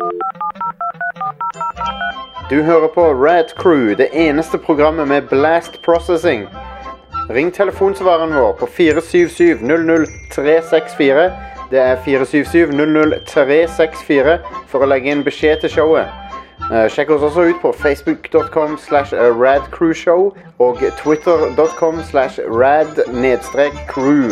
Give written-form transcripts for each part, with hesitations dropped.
Du hører på Rad Crew, det eneste programmet med blast processing. Ring telefonsvareren vår på 477-00364. Det er 477-00364 for å legge inn beskjed til showet. Sjekk oss også ut på facebook.com/radcrewshow og twitter.com/rad-crew.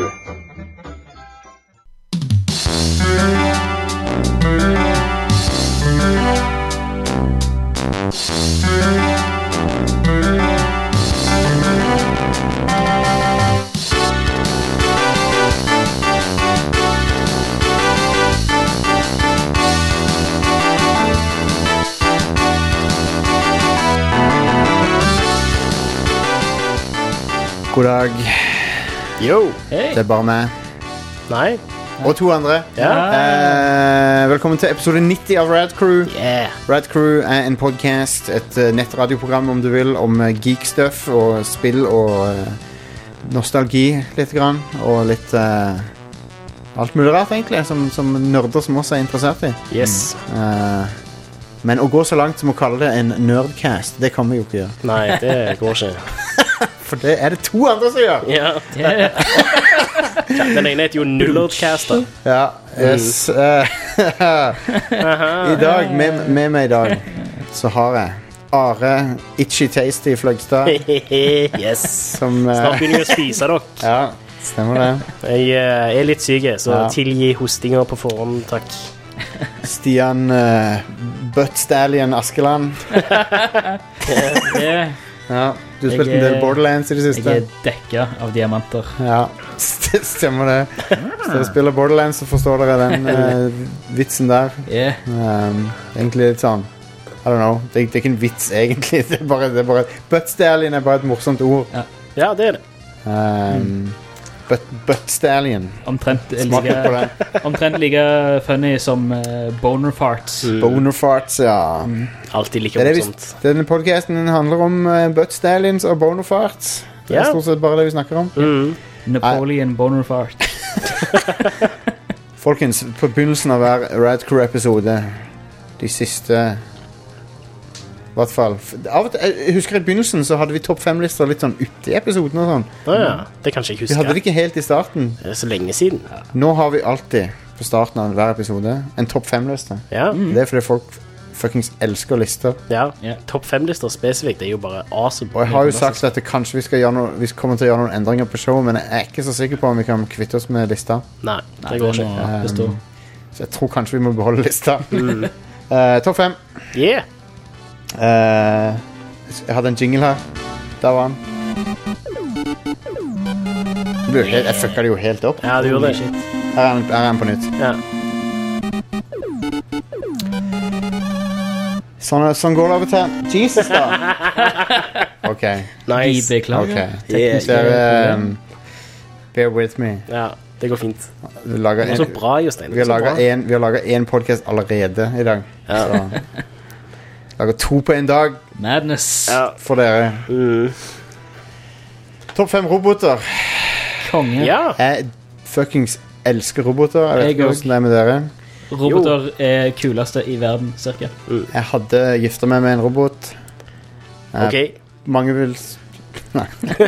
God dag. Yo. Hei. Det er bare meg. Nei. Og to andre. Velkommen til episode 90 av Rad Crew. Yeah. Rad Crew er en podcast, et nettradioprogram om du vil, om geek stuff og spill og nostalgi litt grann, og litt alt mulig rart egentlig, som nerder som også er interessert i. Yes. Men å gå så langt som å kalle det en nerdcast, det kan vi jo ikke gjøre. Nei, det går ikke. For det er det to andre som gjør. Ja. Den ene heter jo Nullercaster. Ja, yes. I dag, med meg i dag, så har jeg Are Itchy Tasty Fløgstad. Yes. Som, Snart begynner jeg å spise dere. ja, stemmer det. Jeg er litt syk, så tilgi hostinger på forhånd, takk. Stian Butt Stallion Askeland. Ja, du har spilt en del Borderlands i det siste. Jeg er dekket av diamanter. Ja, stemmer det. Hvis dere spiller Borderlands, så forstår dere den vitsen der. Egentlig litt sånn, I don't know, det er ikke en vits egentlig. Det er bare Butt Stallion er bare et morsomt ord. Ja, det er det. Butt Stallion. Omtrent Smak litt på det. omtrent like funny som boner farts. Boner farts, ja. Alltid like Det er det morsomt. denne podcasten handler om butt stallions og boner farts. Det er Ja. stort sett bare det vi snakker om. Napoleon boner fart. Folkens, på begynnelsen av hver Rad Crew-episode, de siste, i hvert fall av og til, jeg husker i begynnelsen så hadde vi topp 5-lister litt sånn ute i episoden og sånn. Ja, det kan ikke jeg Vi huske. hadde det ikke helt i starten. Det er så lenge siden. Nå har vi alltid på starten av hver episode en topp 5-liste. Ja, Det er fordi folk fucking elsker lister. ja. Ja. Topp 5-lister spesifikt, det er jo bare awesome. Og jeg har jo sagt at kanskje vi skal gjøre noe, vi kommer til å gjøre noen endringer på showet, men jeg er ikke så sikker på om vi kan kvitte oss med lista. Nei, Nei, det går det ikke. må bestå. Så jeg tror kanskje vi må beholde lista. Topp 5. Yeah. Jeg hadde en jingle her. Der var han. Jeg fucka det jo helt opp. Ja, du gjorde det. Her er han på nytt. Ja. Sånn går det av og til. Jesus, da. Ok. Vi Nice. beklager. Teknisk er bear with me. Ja, det går fint. Vi lager Det var så bra, Jostein. Vi har Så bra. laget en podcast allerede i dag. Ja. Så lager 2 på en dag Madness. Ja. for dere. Topp 5 roboter. Konge. Ja. Jeg fuckings elsker roboter. Jeg vet Jeg ikke også. hvordan det er med dere. Roboter er kuleste i verden, cirka. Jeg hadde giftet meg med en robot. Ok. Mange vil Nei.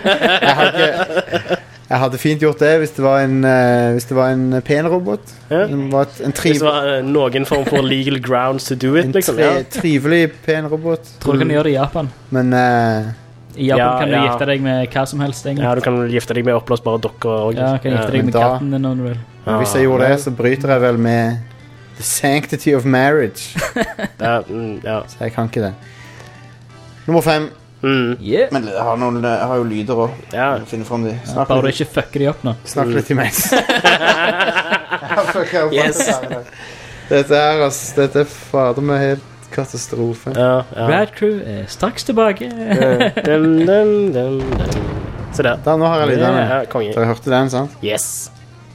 Jeg hadde fint gjort det hvis det var en pen robot. Ja. Det var en Hvis det var noen form for legal grounds to do it, liksom. Ja. trivelig pen robot. Tror du kan gjøre det i Japan. Men I Japan Ja, kan du ja. gifte deg med hva som helst, egentlig. Ja, du kan gifte deg med oppblåsbare dokker også. Ja, kan gifte deg men med da- katten din når du vil. Ja. hvis jeg gjorde det, så bryter jeg vel med the sanctity of marriage. Ja, ja. Så jeg kan ikke det. Nummer 5. Yeah. Men jeg har jo lyder også. Ja. Finne frem de. Bare du ikke fucker de opp nå. Snakk litt imens. Yes. Dette er fader meg helt katastrofe. Ja, ja. Rad Crew er straks tilbake. Dum, dum, dum, dum. Se der. Da, nå har jeg lydene. Ja, konge. Dere hørte den, sant? Yes.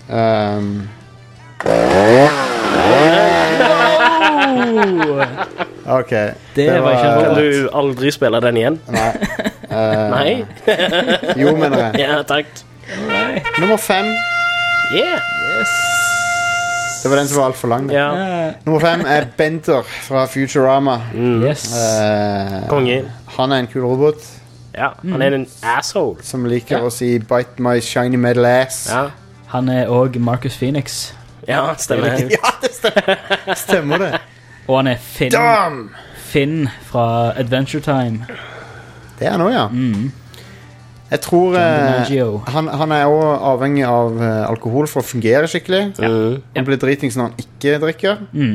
Ok. Det var ikke Kan robot. du aldri spille den igjen? Nei. Nei? Jo, mener jeg. Ja, takk. Nummer 5. Yeah. Yes. Det var den som var alt for lang. Ja. Nummer 5 er Bender fra Futurama. Yes. Konge. Han er en kul robot Ja, han er en asshole. som liker å si "bite my shiny metal ass". Ja, Han er også Marcus Phoenix. ja stemmer. Ja, det stemmer det. Og han er Finn. Damn! Finn fra Adventure Time. Det er han også, ja. Jeg tror DiMaggio. han er også avhengig av alkohol for å fungere skikkelig. Han blir dritings når han ikke drikker.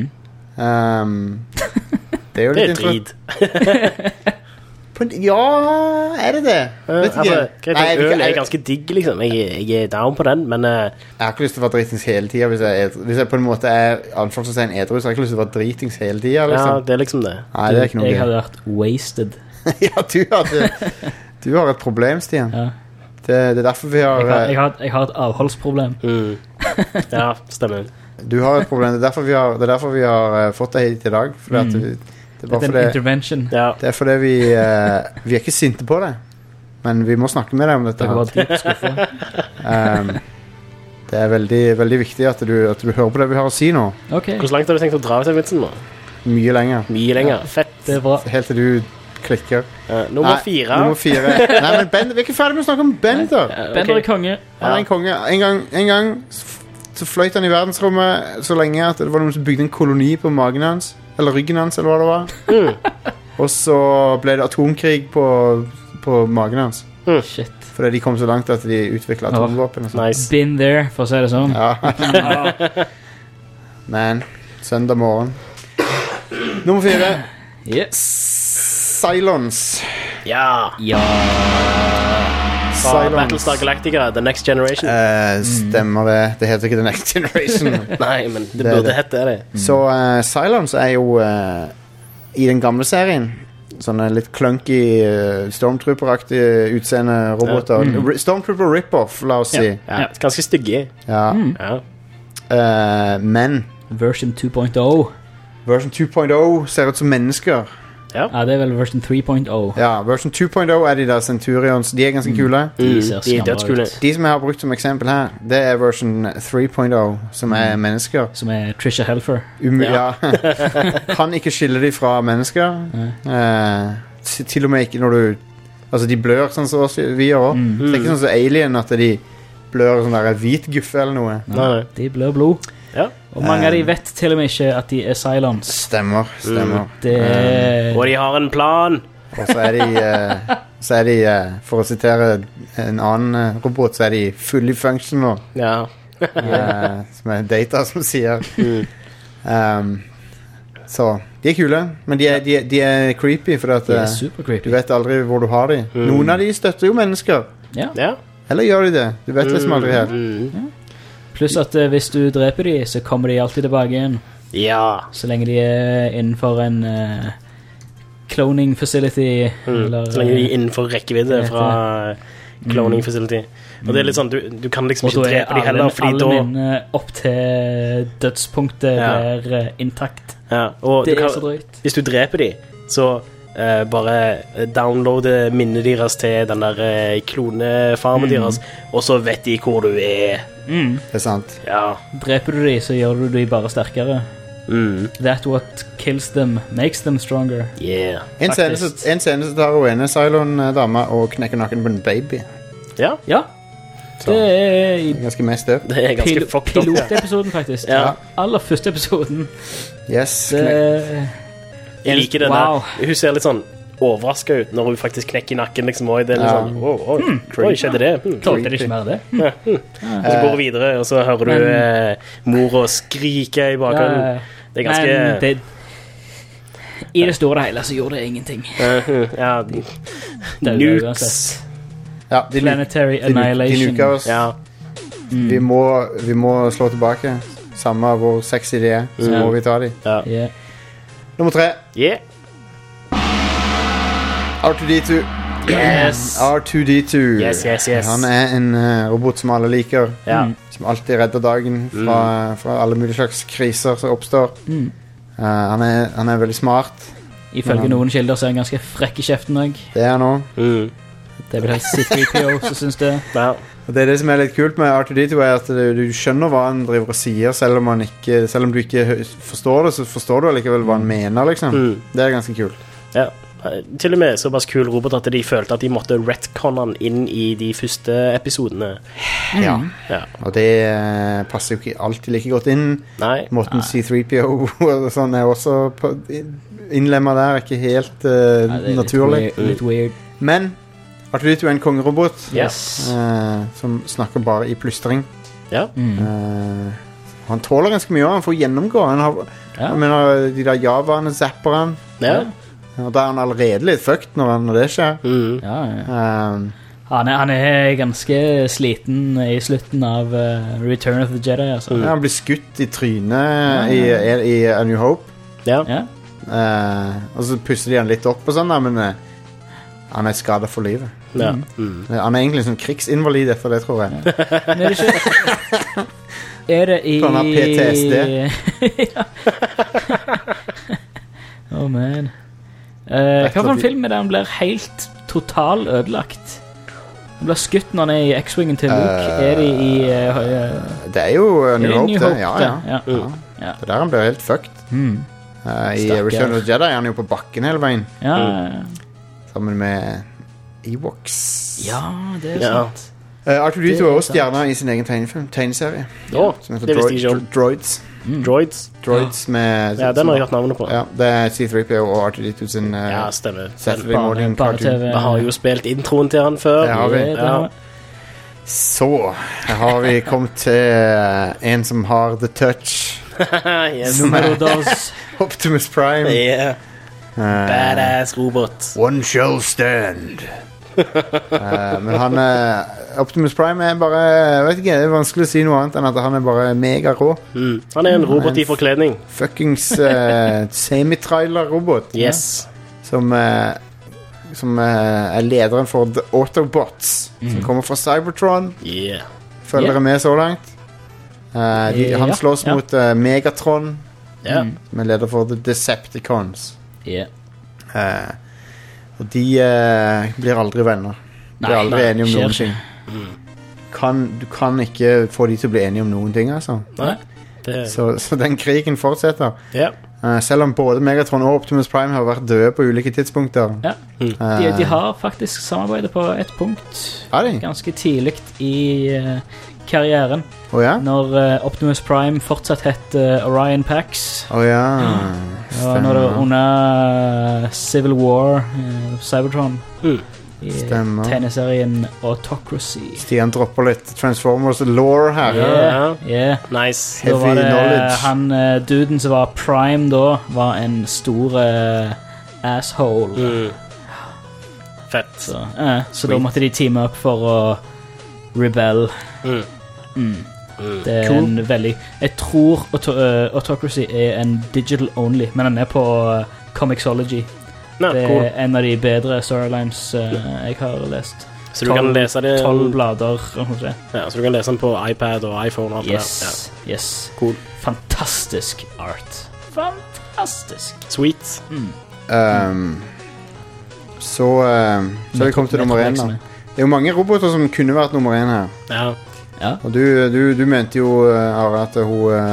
Det er jo Det litt er drit. Ja, er det det? Vet ikke. Altså, Nei, øl er ganske digg, liksom. Jeg er down på den, men jeg har ikke lyst til å være dritings hele tida. Hvis jeg på en måte er anfallstegn edru, så har jeg ikke lyst til å være dritings hele tida. ja, Liksom. det er liksom det. Nei, det er ikke noe Jeg gøy. hadde vært wasted. Ja, du har et problem, Stian. Ja. Det er derfor vi har Jeg har et avholdsproblem. Ja, stemmer. Du har et problem. Det er derfor vi har fått deg hit i dag. Fordi at det er bare Det er en fordi intervention. Ja. Det er fordi vi er ikke sinte på det. Men vi må snakke med deg om dette. Det her. var dypt skuffet. Det er veldig, veldig viktig at du hører på det vi har å si nå. Ok, Hvor langt har du tenkt å dra ut av vitsen nå? Mye lenger. Mye lenger. Fett. det er bra. Helt til du klikker. Nummer 4. Nummer 4. Nei, men Bender, vi er ikke ferdig med å snakke om Bender. Bender er konge. Han er en konge. En gang så fløyt han i verdensrommet så lenge at det var noen som bygde en koloni på magen hans. Eller ryggen hans, eller hva det var. Og så ble det atomkrig på magen hans. Shit. Fordi de kom så langt at de utviklet atomvåpen og sånt. Nice. Been there, for å si det sånn. Ja. Men, søndag morgen. Nummer 4. Cylons. Ja. Fra Battlestar Galactica, The Next Generation. Stemmer det. Det heter ikke The Next Generation. Nei, men det Det er burde det. hette det. Så Cylons er jo i den gamle serien sånne litt clunky Stormtrooper-aktige utseende roboter. Stormtrooper rip-off, la oss si. Ja, ganske stygge. Ja. Ja. Men Version 2.0. version 2.0 ser ut som mennesker. Ja, det er vel version 3.0. Ja, version 2.0 er de der Centurions. De er ganske kule. De ser De er skamla dødskule. ut. De som jeg har brukt som eksempel her, det er version 3.0, som er mennesker. Som er Trisha Helfer. Ja. Kan ikke skille de fra mennesker. Til og med ikke når du altså de blør sånn som oss vi gjør også. Det er ikke sånn som Alien at de blør sånn der hvit guffe eller noe. Nei. De blør blod. Ja. Og mange av de vet til og med ikke at de er Cylons. Stemmer. Det Og de har en plan. Og så er de for å sitere en annen robot, så er de fully functional. Ja. Som er Data som sier. Så de er kule, men de er creepy, for at de er super du creepy. vet aldri hvor du har de. Noen av de støtter jo mennesker. Ja. Ja. Eller gjør de det? Du vet liksom aldri helt. Pluss at hvis du dreper de, så kommer de alltid tilbake igjen. Ja. Så lenge de er innenfor en cloning facility. Eller, Så lenge de er innenfor rekkevidde det fra cloning facility. Og det er litt sånn, du kan liksom og ikke da er drepe de heller, fordi alle da minner opp til dødspunktet Ja. blir intakt. ja, og Det du er kan, så drøyt. hvis du dreper de, så bare downloade minnet deres til den der klonefarmen deres, og så vet de hvor du er. Mm. Det er sant. Ja. Dreper du de, så gjør du de bare sterkere. That what kills them makes them stronger. Yeah. En scene så tar hun ene Cylon-dama og knekker nakken på en baby. Ja, Ja, Så det er i ganske mest up. det er ganske fucked up. pilotepisoden, faktisk. Ja. Aller første episoden. Yes. Det, Jeg liker den Wow. der. Hun ser litt sånn overrasket ut når hun faktisk knekker nakken. Liksom. Oi, det er litt Ja. sånn, oi, skjedde det? tålte det ikke mer det. Og så går hun videre, og så hører du mora skrike i bakgrunnen. Det er ganske Men det, i det store og hele så gjorde det ingenting. ja, Det er jo nukes. uansett. Ja, Planetary de annihilation. nuker oss. Ja. Vi må slå tilbake. Samme hvor sexy de er, så må vi ta de. Ja. Yeah. Nummer 3. Yeah. R2D2. Yes. R2D2. Yes, yes, yes. Han er en robot som alle liker. Ja. Som alltid redder dagen fra alle mulige slags kriser som oppstår. Han er veldig smart. Ifølge noen kilder så er han ganske frekk i kjeften òg. Det er han òg. Mm. Det er vel helt C3PO som syns det. Ja. Og det er det som er litt kult med R2-D2 er at du skjønner hva han driver og sier, selv om du ikke forstår det, så forstår du likevel hva han mener, liksom. Det er ganske kult. Ja, til og med såpass kul robot at de følte at de måtte retconne han inn i de første episodene. Ja. Og det passer jo ikke alltid like godt inn. Nei. Måten C-3PO og sånn er også innlemmet der, ikke helt naturlig. Litt weird. Men R2-D2 er en kongerobot som snakker bare i plystring. Ja. Han tåler ganske mye, han får gjennomgå. Jeg mener, de der javaene zapper han. Ja. Og da er han allerede litt fucked når det skjer. Han er ganske sliten i slutten av Return of the Jedi. Altså. Han blir skutt i trynet i A New Hope. Ja. Og så pusser de han litt opp og sånn, men han er skadet for livet. Ja. Han er egentlig en sånn krigsinvalid etter det, tror jeg. Men er det ikke... Er det i... Han har PTSD. Oh man. Hva for en film er det han blir helt total ødelagt? Han blir skutt når han er i X-Wingen til Luke. Er det i... det er jo New Hope, det. Ja. Det er der han blir helt fucked. I Return of the Jedi er han jo på bakken hele veien. Sammen med Ewoks. Ja, det er sant. R2-D2 er også stjerner i sin egen tegneserie. Som heter Droids med... Ja, den har jeg hørt navnet på. Ja, det er C-3PO og R2-D2 sin stemmer. Saturday Morning Cartoon. Vi har jo spilt introen til han før. Det har vi. Så har vi kommet til en som har the touch. Numero dos. Optimus Prime. Badass robot. One shall stand. Men han Optimus Prime er bare, jeg vet ikke, det er vanskelig å si noe annet enn at han er bare mega rå. Han er en robot i forkledning. Fuckings semi-trailer-robot. Yes. Som er lederen for The Autobots, som kommer fra Cybertron. Følger dere med så langt? Han slåss mot Megatron, som er leder for The Decepticons. Og de blir aldri venner. De blir aldri enige om noen ting. Du kan ikke få de til å bli enige om noen ting, altså. Så den krigen fortsetter. Selv om både Megatron og Optimus Prime har vært døde på ulike tidspunkter. De har faktisk samarbeidet på et punkt ganske tidlig i karrieren. Når Optimus Prime fortsatt het Orion Pax. Når det under Civil War, Cybertron, i tegneserien Autocracy. Stian dropper litt Transformers lore her. Nice. Da var det han duden som var Prime da, var en stor asshole. Fett. Så da måtte de teame opp for å rebel. Det er en veldig... Jeg tror Autocracy er en digital only, men den er på Comixology. Det er en av de bedre storylines jeg har lest. Så du kan lese det 12 blader. Så du kan lese den på iPad og iPhone og alt det. Yes. Cool. Fantastisk art. Fantastisk. Sweet. Så vi kom til nummer 1 da. Det er jo mange roboter som kunne vært nummer 1 her. Og du mente jo, Are, at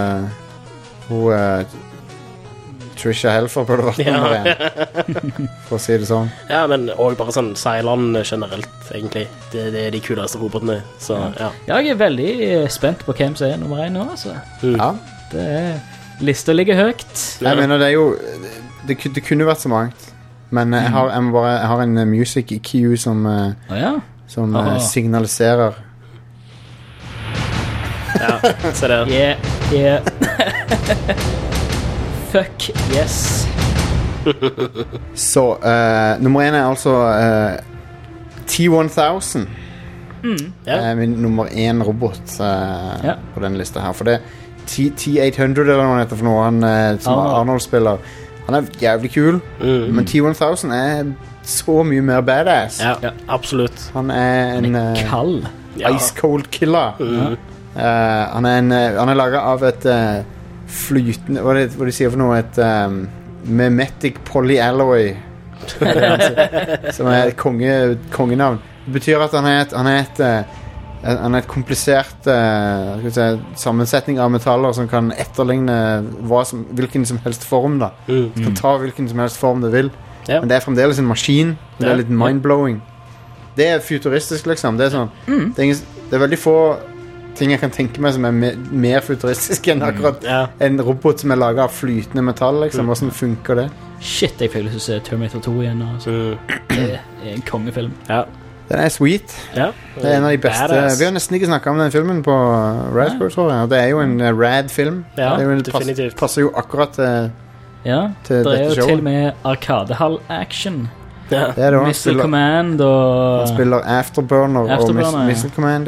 hun Trisha Helfer burde vært nummer 1, for å si det sånn. Ja, men også bare sånn Cylon generelt, egentlig. Det er de kuleste robotene. Så, jeg er veldig spent på hvem som er nummer 1 nå, altså. Det er... Lista ligger høyt. Jeg mener, det er jo... Det kunne vært så mangt. Men jeg har en music cue som signaliserer. Se der. Fuck yes. Så nummer 1 er altså T-1000. Min nummer 1 robot på denne lista her. For det T-800 eller noe heter for noe. Han som Arnold spiller. Han er jævlig kul, men T-1000 er så mye mer badass. Absolutt. Han er en kald ice cold killer. Han er laget av et flytende, hva de sier for noe, et mimetic polyalloy, som er et kongenavn. Det betyr at han er et Han er et komplisert skal vi si, sammensetning av metaller som kan etterligne hvilken som helst form da. Du kan ta hvilken som helst form du vil. Men det er fremdeles en maskin. Det er litt mind-blowing. Det er futuristisk liksom. Det er sånn det er veldig få ting jeg kan tenke meg som er mer futuristisk enn akkurat en robot som er laget av flytende metall liksom. Hvordan funker det? Shit, jeg føler å se Terminator 2 igjen altså. Det er en kongefilm. Den er sweet. Det er en av de beste. Badass. Vi har nesten ikke snakket om den filmen på Raspberry, tror jeg. Det er jo en rad-film. Definitivt. Passer jo akkurat til det er jo til og med Arkadehall-action. Det er det også. Missile Command og... Han spiller Afterburner og Missile Command,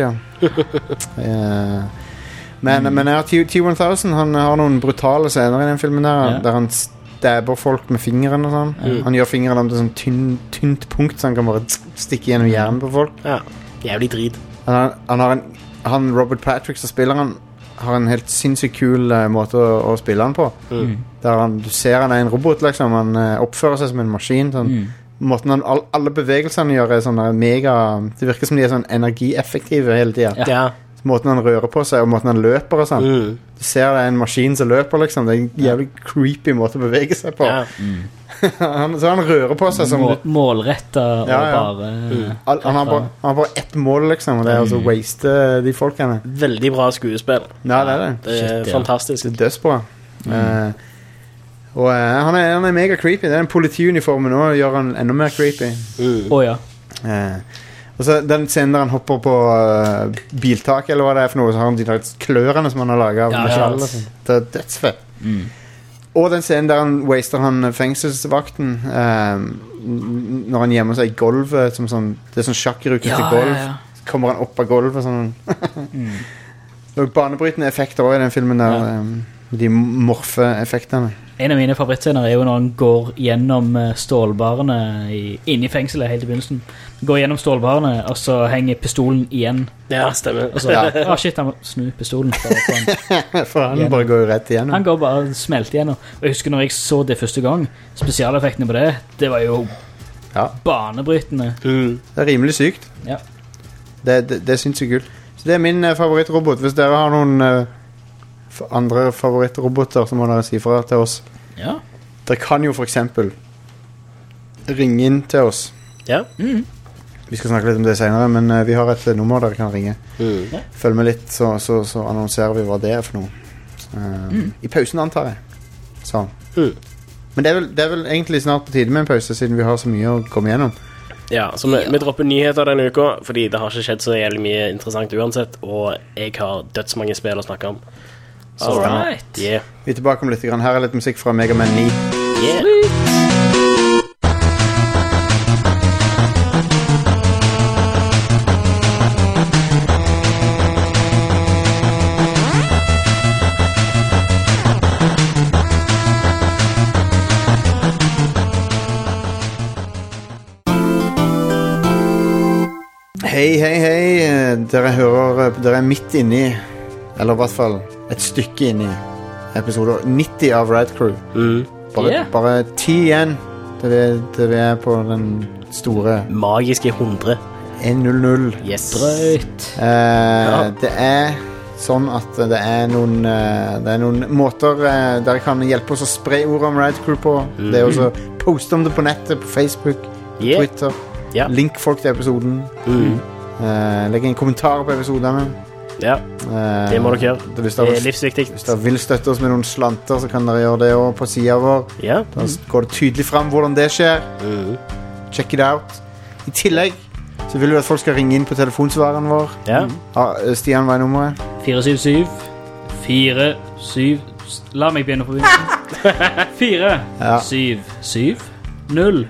Men T-1000, han har noen brutale scener i den filmen der han stabber folk med fingeren og sånn. Han gjør fingeren om til sånn tynt punkt, så han kan bare stikke gjennom hjernen på folk. Jævlig drit. Han Robert Patrick, så spiller han har en helt sinnssykt kul måte å spille han på. Der du ser han er en robot, liksom. Han oppfører seg som en maskin. Sånn. Måten alle bevegelsene gjør er sånn mega... Det virker som de er sånn energieffektive hele tiden. Måten han rører på seg, og måten han løper og sånn. Du ser det er en maskin som løper, liksom. Det er en jævlig creepy måte å bevege seg på. Så han rører på seg som... Målrettet og bare... Han har bare ett mål, liksom, og det er altså å waste de folkene. Veldig bra skuespill. Ja, det er det. Det er fantastisk. Det er dødsbra. Og han er mega creepy. Det er en politiuniform nå, gjør han enda mer creepy. Og så den scenen der han hopper på biltak eller hva det er for noe, så har han de der klørene som han har laget av metall. Det er dødsfett. Og den scenen der han waster han fengselsvakten når han gjemmer seg i gulvet som sånn, det er sånn sjakkerukkete gulv. Så kommer han opp av gulvet sånn. Og banebrytende effekter også i den filmen der, de morfe-effektene. En av mine favorittscener er jo når han går gjennom stålbarene inne i fengselet helt i begynnelsen. Går gjennom stålbarene, og så henger pistolen igjen. Ja, stemmer. Og så, shit, han må snu pistolen. For han bare går jo rett igjennom. Han går bare smelt igjennom. Og jeg husker når jeg så det første gang, spesialeffektene på det var jo banebrytende. Det er rimelig sykt. Det synes jeg kult. Så det er min favorittrobot. Hvis dere har noen... andre favorittroboter så må dere si fra til oss. Dere kan jo for eksempel ringe inn til oss. Vi skal snakke litt om det senere, men vi har et nummer der dere kan ringe. Følg med litt, så annonserer vi hva det er for noe. I pausen antar jeg. Sånn. Men det er vel egentlig snart på tide med en pause, siden vi har så mye å komme gjennom. Ja, så vi dropper nyheter denne uka, fordi det har ikke skjedd så jævlig mye interessant uansett, og jeg har dødsmange spill å snakke om. Alright. Vi er tilbake om litt grann. Her er litt musikk fra Mega Man 9. Hei. Dere er midt inni, eller i hvert fall et stykke inn i episode 90 av Rad Crew. Bare 10 igjen til vi er på den store magiske 100. 100. Yes. Drøyt. Det er sånn at det er noen måter der kan hjelpe oss å spre ord om Rad Crew på. Det er også poste om det på nettet, på Facebook, Twitter. Link folk til episoden. Legg en kommentar på episodene. Det må dere gjøre. Det er livsviktig. Hvis dere vil støtte oss med noen slanter, så kan dere gjøre det også på siden vår. Da går det tydelig frem hvordan det skjer. Check it out. I tillegg så vil vi at folk skal ringe inn på telefonsvareren vår. Stian, hva er nummeret? 477 La meg begynne på begynnelsen. 477 0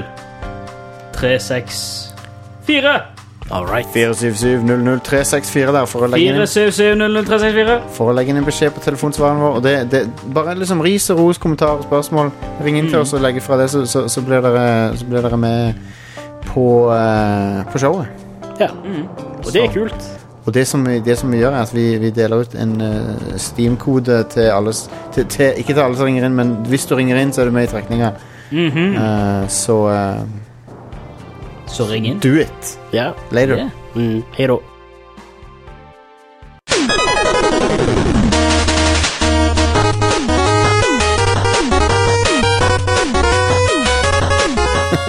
364. Alright. 477-00364 der for å legge inn 477-00364 for å legge inn en beskjed på telefonsvaren vår. Og det bare liksom ris og ros, kommentarer og spørsmål. Ring inn til oss og legge fra det, så blir dere med på showet. Og det er kult. Og det som vi gjør er at vi deler ut en Steam-kode til alle, ikke til alle som ringer inn, men hvis du ringer inn, så er du med i trekninga. Så ring inn. Do it. Later. Hei da.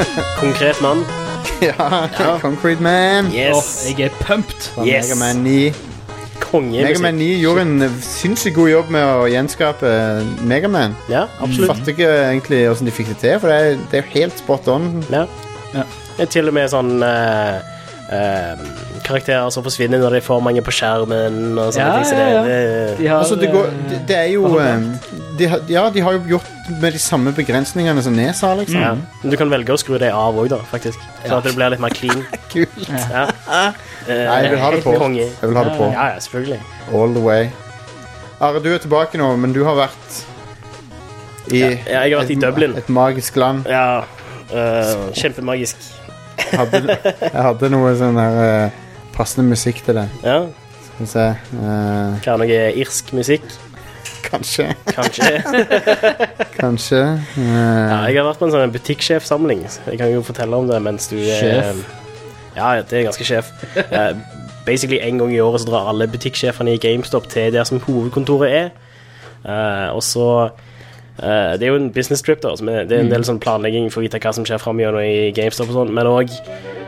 Konkret mann. Ja, Concrete Man. Yes. Jeg er pumped. Fra Yes. Mega Man 9. Konge. Mega Man 9 gjorde en sinnssykt god jobb med å gjenskape Mega Man. Ja, absolutt. Fatter ikke egentlig hvordan de fikk det til, for det er jo helt spot on. Ja. Ja. Det er til og med sånn karakterer som forsvinner når de får mange på skjermen og sånne ting. Så De har, Altså, det er jo de har jo gjort med de samme begrensningene som NES har, liksom. ja. Men du kan velge å skru det av også da, faktisk. Så at det blir litt mer clean. Kult. Ja. Nei, jeg vil ha det på. Konge. Jeg vil ha det på. Ja, selvfølgelig. All the way. Are, du er tilbake nå, men du har vært i Ja, jeg har vært i Dublin. Et magisk land. Ja, kjempemagisk. Jeg hadde noe sånn her passende musikk til det. Ja, Skal vi se. hva er noe irsk musikk? Kanskje. Kanskje. Ja, jeg har vært på en sånn butikksjefsamling. Jeg kan jo fortelle om det mens du Sjef? Ja, det er ganske sjef. Basically en gang i året så drar alle butikksjefene i GameStop til der som hovedkontoret er. Og så det er jo en business trip da, det er en del sånn planlegging for å vite hva som skjer frem i GameStop og sånn, men også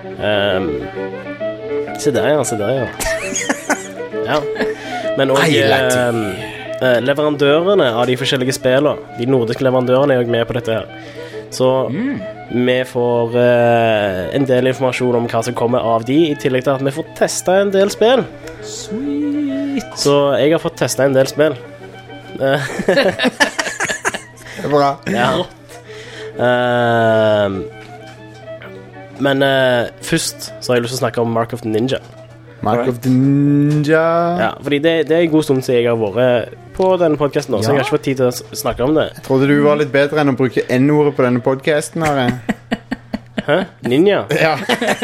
se der ja. Ja. Men også leverandørene av de forskjellige spillene, de nordiske leverandørene er også med på dette her. Så vi får en del informasjon om hva som kommer av de, i tillegg til at vi får testet en del spill. Sweet. Så jeg har fått testet en del spill. Det er bra. Ja. Men først så har jeg lyst til å snakke om Mark of the Ninja. Mark of the Ninja. Ja, fordi det er en god stund siden jeg har vært på denne podcasten nå, så jeg har ikke fått tid til å snakke om det. Jeg trodde du var litt bedre enn å bruke N-ordet på denne podcasten, Are. Hæ? Ninja? Ja.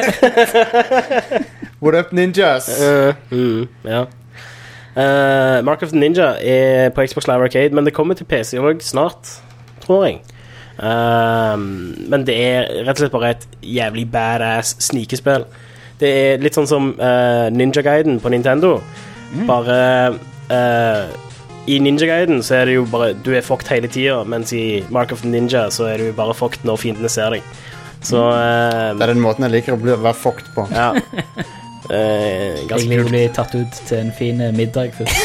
What up, ninjas? Ja. Mark of the Ninja er på Xbox Live Arcade, men det kommer til PC også snart, tror jeg. Men det er rett og slett bare et jævlig badass snikespill. Det er litt sånn som Ninja Gaiden på Nintendo. Bare i Ninja Gaiden så er det jo bare du er fucked hele tiden, mens i Mark of the Ninja så er du bare fucked når fiendene ser deg. Så det er den måten jeg liker å være fucked på. Ja. Jeg vil bli tatt ut til en fin middag først.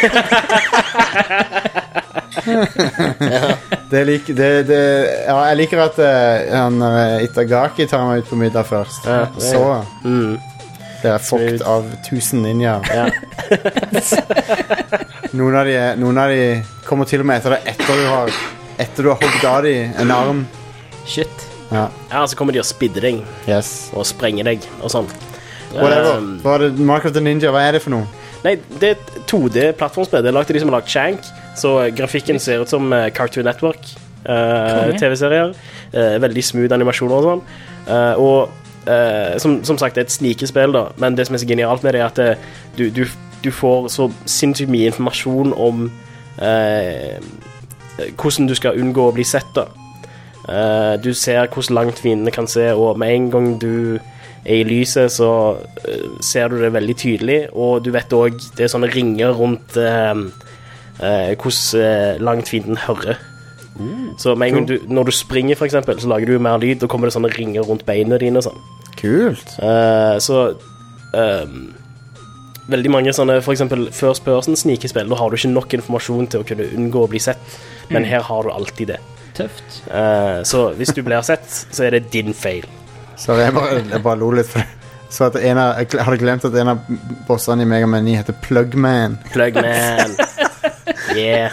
Jeg liker at han Itagaki tar meg ut på middag først. Ja, så det er fucked av 1000 ninja. Ja. Noen av de kommer til og med etter du har hogget av de en arm. Shit. Ja, så kommer de og spidder deg. Yes. Og sprenger deg og sånn. Whatever. Hva er det? Mark of the Ninja, hva er det for noe? Nei, det er et 2D-plattformspill. Det er lagt av de som har lagt Shank, så grafikken ser ut som Cartoon Network TV-serier. Veldig smooth animasjoner og sånn. Og som sagt, det er et snikespill da, men det som er så genialt med det er at du får så sinnssykt mye informasjon om hvordan du skal unngå å bli sett da. Du ser hvordan langt fiendene kan se, og med en gang du er i lyset så ser du det veldig tydelig, og du vet også det er sånne ringer rundt hvordan langt fienden hører. Så med en gang når du springer for eksempel, så lager du mer lyd, og kommer det sånne ringer rundt beina dine og sånn. Kult. Så veldig mange sånne, for eksempel first person snikespill, da har du ikke nok informasjon til å kunne unngå å bli sett, men her har du alltid det. Tøft. Så hvis du blir sett, så er det din feil. Så jeg bare lo litt for det. Så at jeg hadde glemt at en av bossene i Mega Man 9 heter Plugman. Plugman. Yeah.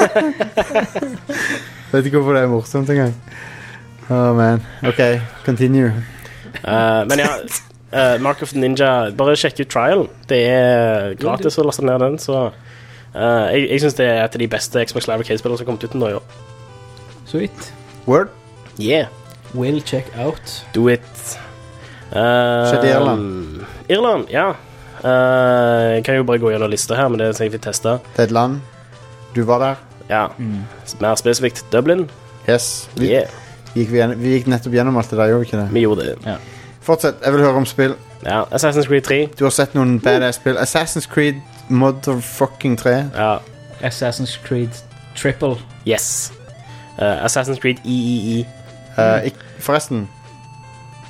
Vet ikke hvorfor det er morsomt engang. Oh man. Ok, continue. Men ja, Mark of the Ninja, bare sjekk ut Trial. Det er gratis å laste ned den, så jeg synes det er et av de beste Xbox Live Arcade-spillere som har kommet ut nå i år. Sweet. Word? Yeah. Will check out. Do it. Skjedde i Irland. Irland, ja. Jeg kan jo bare gå gjennom lista her, men det er så jeg vil teste. Det er et land. Du var der. Ja. Mer spesifikt Dublin. Yes. Vi gikk nettopp gjennom alt det der, gjorde vi ikke det? Vi gjorde det. Ja. Fortsett, jeg vil høre om spill. Ja, Assassin's Creed 3. Du har sett noen badass spill. Assassin's Creed motherfucking 3. Ja. Assassin's Creed Triple. Yes. Assassin's Creed III. Forresten,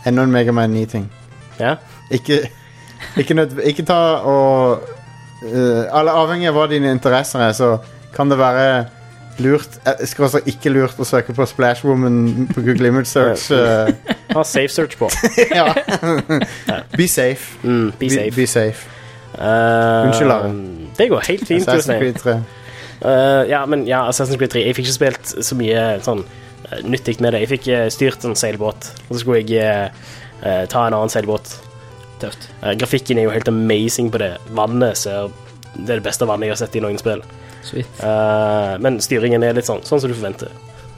enda en Mega Man 9-ting. Ja. Ikke ta og alle avhengig av hva dine interesser er, så kan det være lurt, skal også ikke lurt å søke på Splash Woman på Google Image Search. Ha safe search på. Ja. Be safe. Be safe. Unnskyld, Are. Det går helt fint. Assassin's Creed 3. Assassin's Creed 3. Jeg fikk ikke spilt så mye sånn nyttig med det. Jeg fikk styrt en seilbåt, og så skulle jeg ta en annen seilbåt. Tøft. Grafikken er jo helt amazing på det. Vannet det er det beste vannet jeg har sett i noen spill. Sweet. Men styringen er litt sånn som du forventer.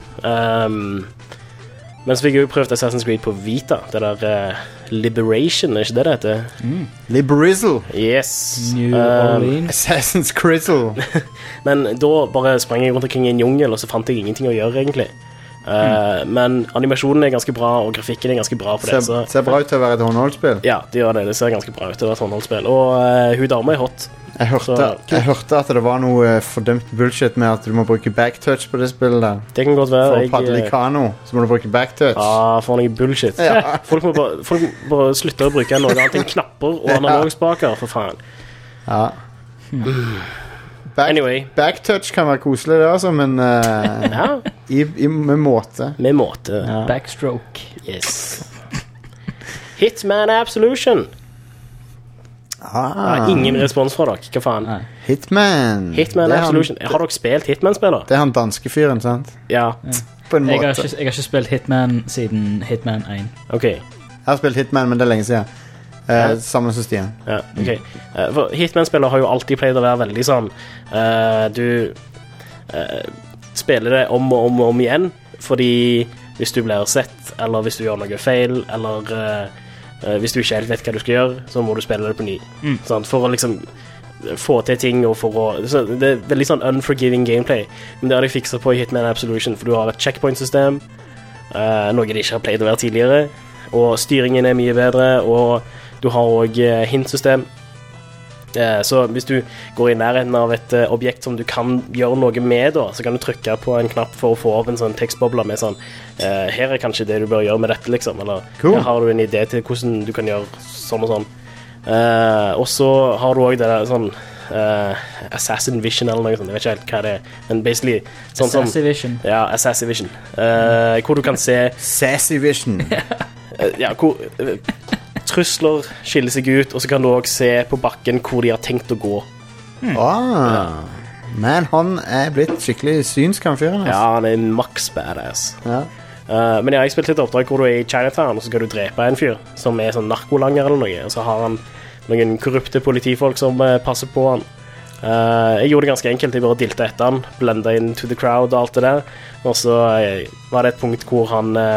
Men så fikk jeg jo prøvd Assassin's Creed på Vita. Det der Liberation, er ikke det heter? Liberizzle. Yes. New Orleans. Assassin's Crizzle. Men da bare sprang jeg rundt omkring i en jungel, og så fant jeg ingenting å gjøre, egentlig. Men animasjonen er ganske bra, og grafikken er ganske bra på det. Ser bra ut til å være et håndholdsspill. Ja, det gjør det. Det ser ganske bra ut til å være et håndholdsspill. Og hun dama er hot. Jeg hørte at det var noe fordømt bullshit med at du må bruke backtouch på det spillet der. Det kan godt være. For å padle i kano, så må du bruke backtouch. Ja, for noe bullshit. Ja. Folk må bare slutte å bruke noe annet enn knapper og analogspaker, for faen. Ja. Anyway. Backtouch kan være koselig, det altså, men med måte. Med måte. Ja. Backstroke. Yes. Hitman Absolution. Ingen respons fra dere. Hva faen? Hitman Absolution. Har dere spilt Hitman-spiller? Det er han danske fyren, sant? Ja. På en måte. Jeg har ikke spilt Hitman siden Hitman 1. Ok. Jeg har spilt Hitman, men det er lenge siden. Samme som Stian. Ja, ok. For Hitman-spiller har jo alltid pleid å være veldig sånn du spiller det om og om igjen, fordi hvis du blir sett, eller hvis du gjør noe feil, eller hvis du ikke helt vet hva du skal gjøre, så må du spille det på ny. Sånn, for å liksom få til ting, og for å så det er veldig sånn unforgiving gameplay, men det har de fikset på i Hitman Absolution, for du har et checkpoint-system, noe de ikke har pleid å være tidligere, og styringen er mye bedre, og du har også hint-system. Så hvis du går i nærheten av et objekt som du kan gjøre noe med, da, så kan du trykke på en knapp for å få opp en sånn tekstboble med sånn her er kanskje det du bør gjøre med dette, liksom. Eller her har du en idé til hvordan du kan gjøre sånn og sånn. Og så har du også det der sånn Assassin Vision eller noe sånt. Jeg vet ikke helt hva det er, men basically sånn som Assassin. Ja, Assassin Vision. Hvor du kan se Sassy Vision. ja, hvor trusler skiller seg ut, og så kan du også se på bakken hvor de har tenkt å gå. Men han er blitt skikkelig synsk, han fyren. Ja, han er max badass. Ja. Men jeg spilte et oppdrag hvor du er i Chinatown, og så skal du drepe en fyr som er sånn narkolanger eller noe, og så har han noen korrupte politifolk som passer på han. Jeg gjorde det ganske enkelt. Jeg bare dilta etter han, blenda inn to the crowd og alt det der, og så var det et punkt hvor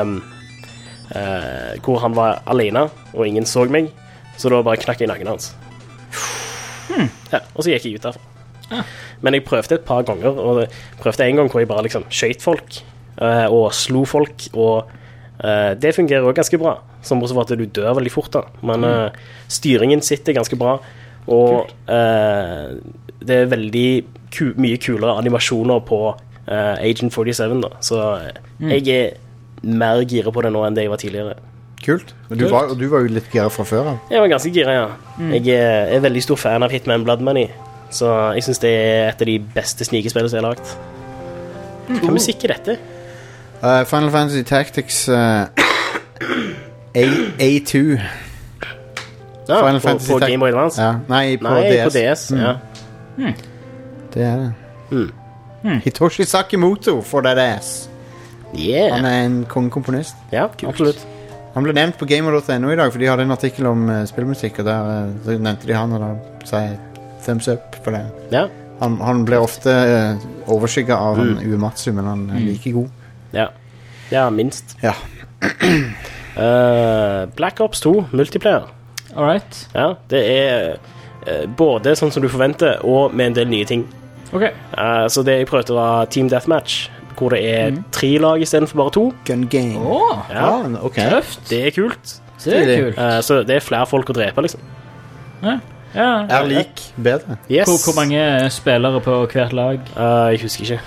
han var alene og ingen så meg, så da bare knakk jeg nakken hans. Ja, og så gikk jeg ut derfra. Men jeg prøvde et par ganger, og prøvde en gang hvor jeg bare liksom skjøt folk og slo folk, og det fungerer også ganske bra, som også var at du dør veldig fort da, men styringen sitter ganske bra, og det er veldig mye kulere animasjoner på Agent 47 da, så jeg er mer gira på det nå enn det jeg var tidligere. Kult. Men du var jo litt gira fra før av. Jeg var ganske gira, ja. Jeg er veldig stor fan av Hitman Blood Money, så jeg synes det er et av de beste snikespillene som jeg har lagt. Hva musikk er dette? Final Fantasy Tactics A2. Ja, Final Fantasy på Game Boy Advance? Ja. Nei, på DS. Ja. Det er det. Hitoshi Sakimoto for that ass. Yeah. Han er en kongekomponist. Ja, absolutt. Han ble nevnt på gamer.no i dag, for de hadde en artikkel om spillmusikk, og der nevnte de han, og da sa jeg thumbs up for det. Ja. Han ble ofte overskygget av han Uematsu, men han er like god. Ja, minst. Ja. Black Ops 2, multiplayer. Alright. Ja, det er både sånn som du forventer, og med en del nye ting. Ok. Så det jeg prøvde var Team Deathmatch, hvor det er 3 lag i stedet for bare 2. Gun game. Okay. Tøft. Det er kult. Det er kult. Så det er flere folk å drepe, liksom. Ja. er lik bedre. Yes. Hvor mange spillere på hvert lag? Jeg husker ikke.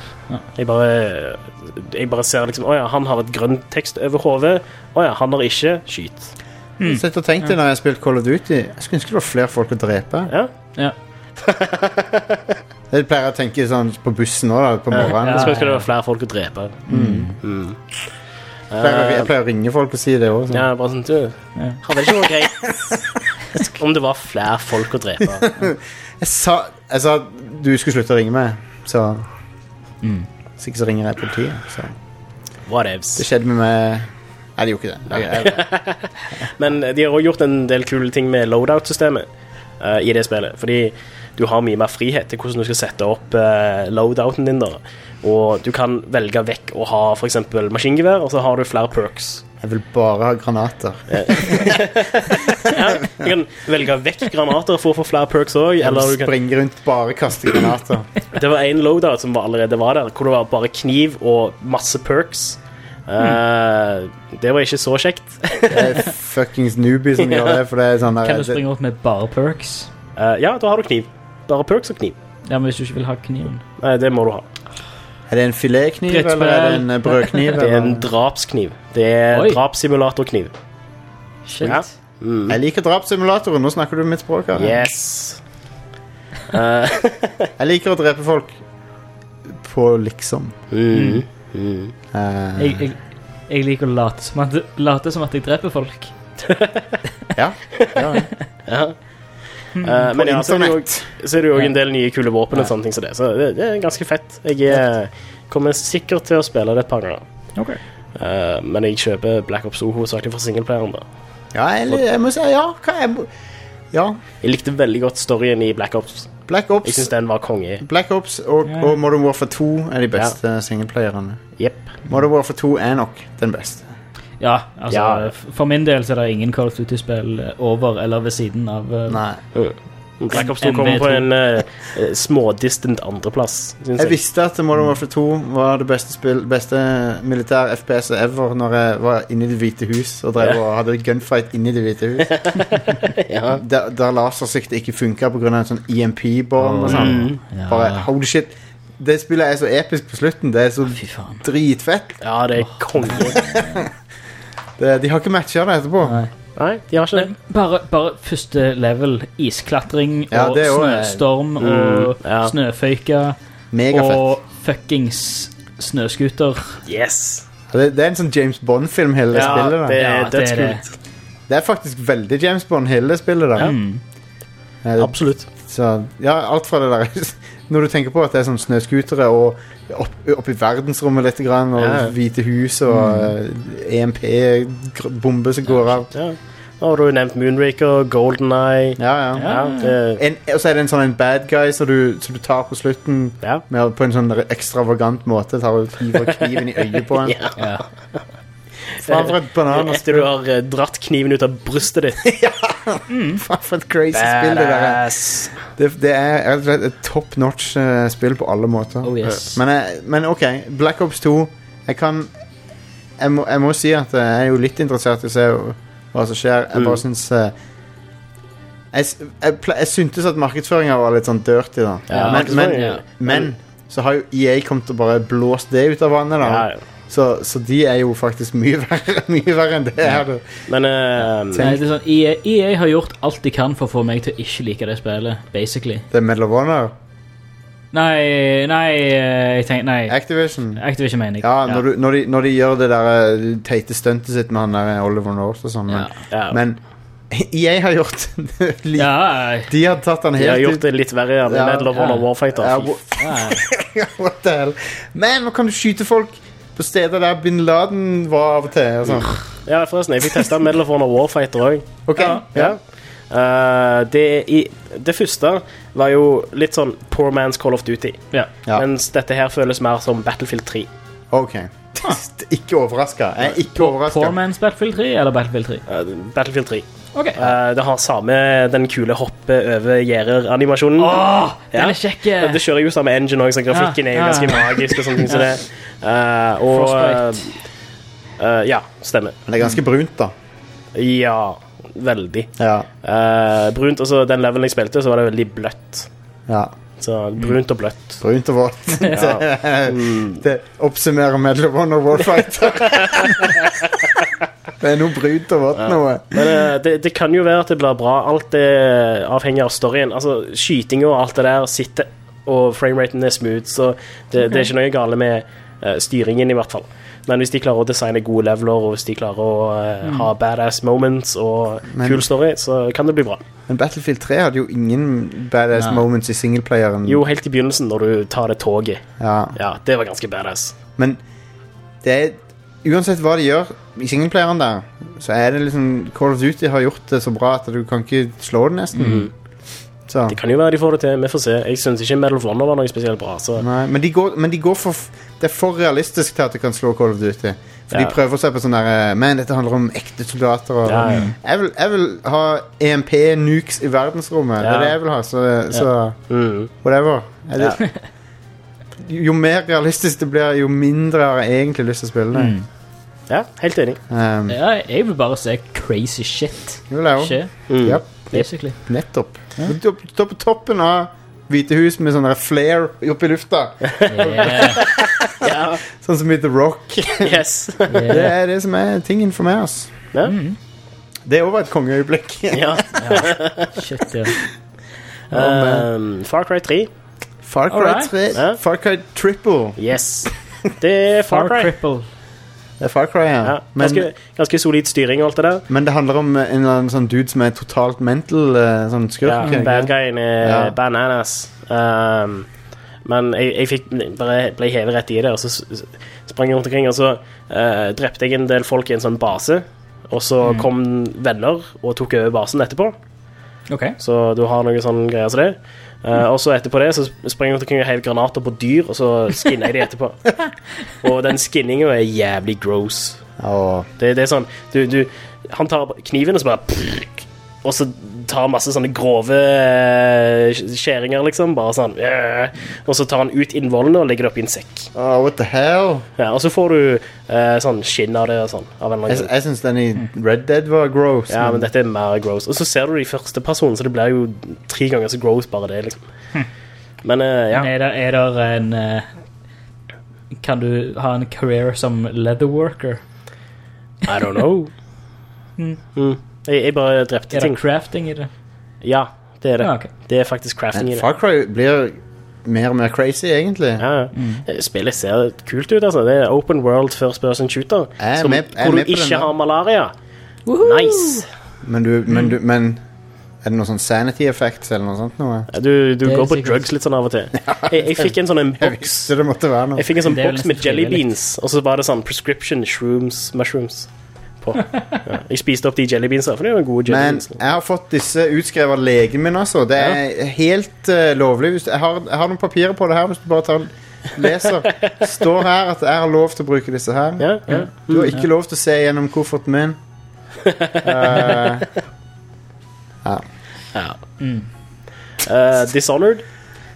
Jeg bare ser liksom, han har et grønt tekst over hodet. Han har ikke skyt. Jeg sitter og tenkte når jeg har spilt Call of Duty, jeg skulle ønske det var flere folk å drepe. Ja. Jeg pleier å tenke sånn på bussen nå da, på morgenen. Jeg skulle ønske det var flere folk å drepe. Jeg pleier å ringe folk og si det også. Ja, bare sånn, du hadde det ikke vært greit om det var flere folk å drepe. Jeg sa du skulle slutte å ringe meg, så ikke så ringer jeg politiet. Så. Whatevs. Det skjedde med meg. Nei, det gjorde ikke det. Men de har også gjort en del kule ting med loadout-systemet i det spillet, fordi du har mye mer frihet til hvordan du skal sette opp loadouten din da. Og du kan velge vekk å ha for eksempel maskingevær, og så har du flere perks. Jeg vil bare ha granater. Du kan velge vekk granater for å få flere perks også. Eller du kan springe rundt bare kaste granater. Det var en loadout som allerede var der, hvor det var bare kniv og masse perks. Det var ikke så kjekt. Det er fuckings newbie som gjør det, for det er sånn der, kan du springe opp med bare perks? Ja, da har du kniv. Bare perks og kniv. Ja, men hvis du ikke vil ha kniven? Nei, det må du ha. Er det en filetkniv, eller er det en brødkniv? Det er en drapskniv. Det er drapssimulatorkniv. Shit. Ja. Jeg liker drapssimulatoren, nå snakker du mitt språk her. Yes. Jeg liker å drepe folk på liksom. Jeg liker å late som at jeg dreper folk. Ja. Men ja, så er det jo en del nye kule våpen og sånne ting som det. Så det er ganske fett. Jeg kommer sikkert til å spille det et par ganger. Men jeg kjøper Black Ops 2 hovedsakelig for singleplayeren da. Ja, jeg må si jeg likte veldig godt storyen i Black Ops. Jeg synes den var konge. Black Ops og Modern Warfare 2 er de beste singleplayerne. Modern Warfare 2 er nok den beste. Ja, altså for min del så er det ingen Call of Duty-spill over eller ved siden av Black Ops 2 kommer på en smådistant andreplass, synes jeg. Jeg visste at Modern Warfare 2 var det beste militær FPS ever når jeg var inne i Det hvite hus og hadde gunfight inne i Det hvite hus. Der lasersiktet ikke funket på grunn av en sånn EMP-bomb og sånn. Bare, holy shit. Det spillet er så episk på slutten. Det er så dritfett. Ja, det er konge. De har ikke matchet det etterpå. Nei, de har ikke det. Bare første level, isklatring og snøstorm og snøføyka og fuckings snøskuter. Yes. Det er en sånn James Bond-film hele det spillet. Det er dødskult. Det er faktisk veldig James Bond hele spillet da. Absolutt. Så, alt fra det der når du tenker på at det er sånn snøskutere og opp i verdensrommet litt grann, og hvite hus og EMP-bombe som går av. Da har du nevnt Moonraker, GoldenEye. Og så er det en bad guy som du tar på slutten på en sånn ekstravagant måte, tar og hiver kniven i øyet på en. Etter du har dratt kniven ut av brystet ditt. For et crazy spill det der. Det er et top-notch spill på alle måter. Men ok, Black Ops 2 jeg må si at jeg er jo litt interessert i å se hva som skjer. Jeg bare synes jeg syntes at markedsføringen var litt sånn dirty da. Men så har jo EA kommet og bare blåst det ut av vannet da. Så de er jo faktisk mye verre enn det her. Men det er sånn, EA har gjort alt de kan for å få meg til å ikke like det spillet, basically. Det er Medal of Honor? Nei, jeg tenker, nei. Activision mener jeg. Ja, når de gjør det der teite stuntet sitt med han der Oliver North og sånn. Men EA har gjort de har tatt han helt ut. De har gjort det litt verre med Medal of Honor Warfighter. What the hell? Men nå kan du skyte folk på steder der Bin Laden var av og til og sånn. Ja, forresten, jeg fikk testet Medal of Honor Warfighter også. Det første var jo litt sånn poor man's Call of Duty, mens dette her føles mer som Battlefield 3. Ok. Ikke overrasket. Jeg er ikke overrasket. Poor man's Battlefield 3 eller Battlefield 3? Battlefield 3. Okay. Det har samme den kule hoppe over gjerder-animasjonen. Den er kjekk. Det kjører jo samme engine også, så grafikken er jo ganske magisk og sånne ting som det. Frostbite. Ja, stemmer. Men det er ganske brunt da. Ja, veldig. Ja. Brunt, altså den levelen jeg spilte, så var det veldig bløtt. Ja. Så brunt og bløtt. Brunt og vått. Ja. Det oppsummerer Medal of Honor Warfighter. Det er noe brunt og vått noe. Men det kan jo være at det blir bra. Alt er avhengig av storyen. Altså, skyting og alt det der sitter, og frameraten er smooth, så det er ikke noe gale med styringen i hvert fall. Men hvis de klarer å designe gode leveler, og hvis de klarer å ha badass moments og kul story, så kan det bli bra. Men Battlefield 3 hadde jo ingen badass moments i singleplayeren. Jo, helt i begynnelsen når du tar det toget. Ja, det var ganske badass. Men det er, uansett hva de gjør i singleplayeren der, så er det liksom Call of Duty har gjort det så bra at du kan ikke slå det nesten. Så. Det kan jo være de får det til, vi får se. Jeg synes ikke Medal of Honor var noe spesielt bra, så. Nei, men de går for det er for realistisk til at de kan slå Call of Duty. For de prøver seg på sånn der, men dette handler om ekte soldater og, jeg vil ha EMP-nukes i verdensrommet. Det er det jeg vil ha, så whatever. Jo mer realistisk det blir, jo mindre har jeg egentlig lyst til å spille det. Ja, helt enig. Jeg vil bare se crazy shit skje. Yep. Basically. Nettopp. Du står på toppen av Hvite hus med sånn der flare opp i lufta. Sånn som i The Rock. Yes. Det er det som er tingen for meg, ass. Det er over et kongeøyeblikk. Shit, ja. Far Cry 3. Far Cry 3. Far Cry Triple. Yes. Det er Far Cry. Triple. Det er Far Cry, ja. Ganske solid styring og alt det der. Men det handler om en eller annen sånn dude som er totalt mental, sånn skurk. Bad guyen er bananas. Men jeg ble hevet rett i det, og så sprang jeg rundt omkring, og så drepte jeg en del folk i en sånn base, og så kom venner og tok over basen etterpå. Så du har noen sånne greier som det. Og så etterpå det så springer jeg rundt omkring og hever granater på dyr, og så skinner jeg de etterpå. Og den skinningen er jævlig gross. Det er sånn han tar kniven og så bare og så tar masse sånne grove skjæringer liksom, bare sånn og så tar han ut innvollene og legger det opp i en sekk. What the hell? Og så får du sånn skinn av det og sånn av jeg synes den i Red Dead var gross. Men dette er mer gross. Og så ser du det i første person, så det blir jo 3 ganger så gross bare det liksom. Men er der en kan du ha en career som leatherworker? I don't know. Jeg bare drepte ting. Er det crafting i det? Ja, det er det. Det er faktisk crafting i det. Far Cry blir mer og mer crazy, egentlig. Spillet ser kult ut, altså. Det er open world first person shooter, hvor du ikke har malaria. Nice. Men er det noe sånn sanity effects eller noe sånt noe? Du går på drugs litt sånn av og til. Jeg fikk en sånn boks. Jeg fikk en sånn boks med jelly beans, og så var det sånn prescription mushrooms på. Jeg spiste opp de jellybeanser, for det er jo gode jellybeans. Men jeg har fått disse utskrevet av legen min, altså. Det er helt lovlig. Jeg har noen papirer på det her, hvis du bare leser. Står her at jeg har lov til å bruke disse her. Du har ikke lov til å se gjennom kofferten min. Dishonored.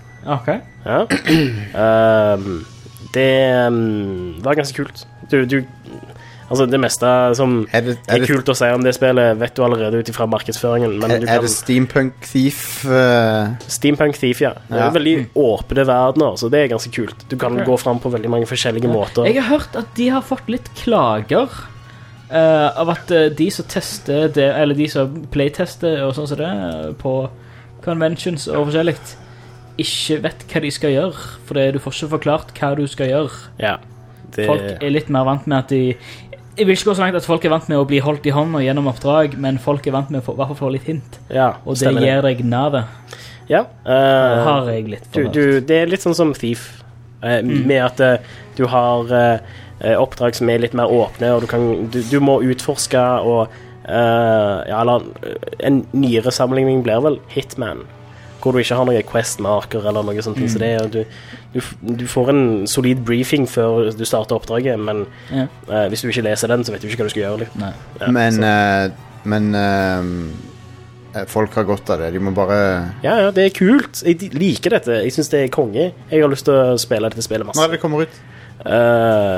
Det var ganske kult. Altså det meste som er kult å si om det spillet vet du allerede ut ifra markedsføringen, men er det Steampunk Thief? Steampunk Thief, ja. Det er veldig åpne verdener, så det er ganske kult. Du kan gå frem på veldig mange forskjellige måter. Jeg har hørt at de har fått litt klager av at de som tester det, eller de som playtester og sånn som det på conventions og forskjelligt, ikke vet hva de skal gjøre, for du får ikke forklart hva du skal gjøre. Folk er litt mer vant med at jeg vil ikke gå så langt at folk er vant med å bli holdt i hånd og gjennom oppdrag, men folk er vant med å hvert fall få litt hint. Og det gir deg navet. Har jeg litt forhørt. Det er litt sånn som Thief, med at du har oppdrag som er litt mer åpne, og du må utforske, og eller en nyere sammenligning blir vel Hitman, hvor du ikke har noen questmarker eller noe sånt, så det er du får en solid briefing før du starter oppdraget, men hvis du ikke leser den, så vet du ikke hva du skal gjøre. Men folk har godt av det. De må bare det er kult. Jeg liker dette. Jeg synes det er konge. Jeg har lyst til å spille dette spillet masse. Når det kommer ut?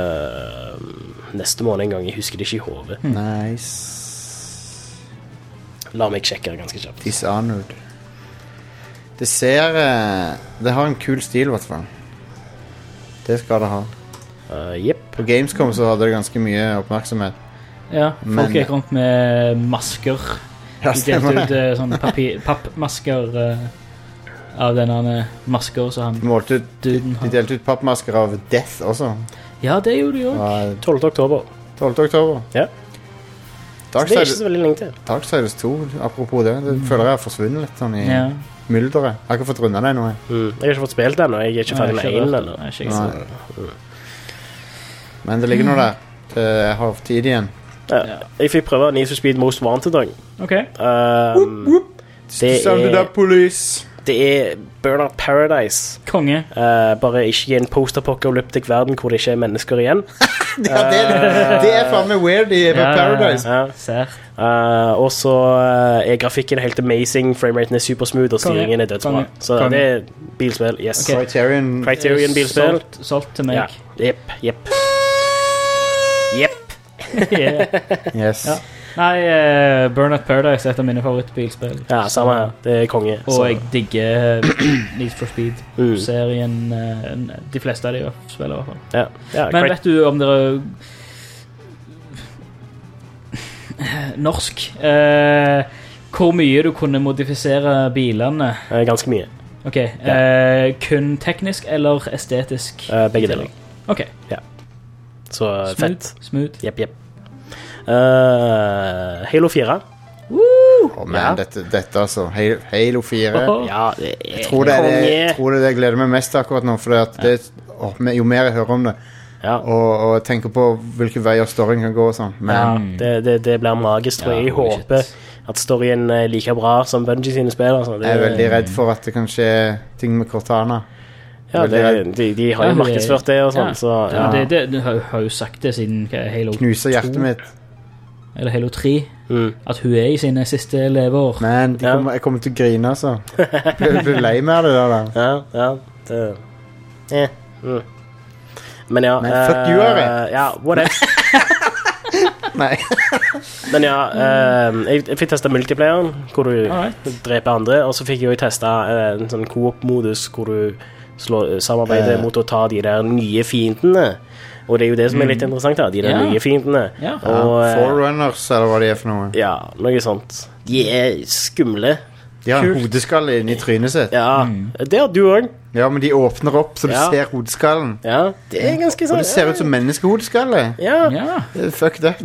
Neste måned en gang. Jeg husker det ikke i hodet. Nice. La meg sjekke ganske kjapt. Dishonored. Det ser det har en kul stil i hvert fall. Det skal det ha. Jepp. På Gamescom så hadde det ganske mye oppmerksomhet. Ja, folk gikk rundt med masker. Ja, De delte ut sånne pappmasker av denne masker så han duden De delte ut pappmasker av Death også. Ja, det gjorde de jo. 12. oktober. 12. oktober. Ja. Så det er ikke så veldig lenge til. Darksiders 2, apropos det. Det føler jeg har forsvunnet litt sånn i mylderet. Jeg har ikke fått rundet det ennå. Jeg har ikke fått spilt det ennå. Jeg er ikke ferdig med 1 ennå. Men det ligger noe der. Jeg har tid igjen. Ja. Jeg fikk prøve Need for Speed Most Wanted også. Ok. Sounded up, police. Det er Burnout Paradise. Konge. Bare ikke i en post-apocalyptic verden hvor det ikke er mennesker igjen. Det er faen meg weird i Paradise. Ser. Og så er grafikken helt amazing, frameraten er supersmooth, og styringen er dødsbra. Så det er bilspill, yes. Okay. Criterion bilspill. Solgt til meg. Ja. Jepp. Yes. Ja. Nei, Burnout Paradise er et av mine favorittbilspill. Ja, samme her. Det er konge. Og jeg digger Need for Speed-serien. De fleste av de spiller i hvert fall. Ja, men vet du om dere norsk hvor mye du kunne modifisere bilene? Ganske mye. Ok, kun teknisk eller estetisk? Begge deler. Ok. Ja. Så fett. Smooth. Jepp. Halo 4. Dette altså. Halo 4. Ja, det er jeg tror det jeg gleder meg mest akkurat nå, for jo mer jeg hører om det, og tenker på hvilke veier storyen kan gå og sånn. Men det blir magisk, tror jeg. Jeg håper at storyen er like bra som Bungie sine spill. Altså. Jeg er veldig redd for at det kan skje ting med Cortana. Ja, de har jo markedsført det og sånn. Så, de har jo sagt det siden Halo 2. Knuser hjertet mitt. Eller Halo 3. At hun er i sine siste leveår. Men jeg kommer til å grine, altså. Jeg blir lei med det der. Ja. Men fuck you, Ari. Ja, whatever. Nei. Men jeg fikk testet multiplayeren, hvor du dreper andre, og så fikk jeg jo testet en sånn co-op-modus, hvor du samarbeider mot å ta de der nye fiendene. Og det er jo det som er litt interessant her, de der nye fiendene. Forerunners, eller hva de er for noe. Ja, noe sånt. De er skumle. De har hodeskalle inni trynet sitt. Ja, det har du også. Ja, men de åpner opp så du ser hodeskallen. Ja, det er ganske sånn. Og det ser ut som menneskehodeskalle. Ja. Fuck that.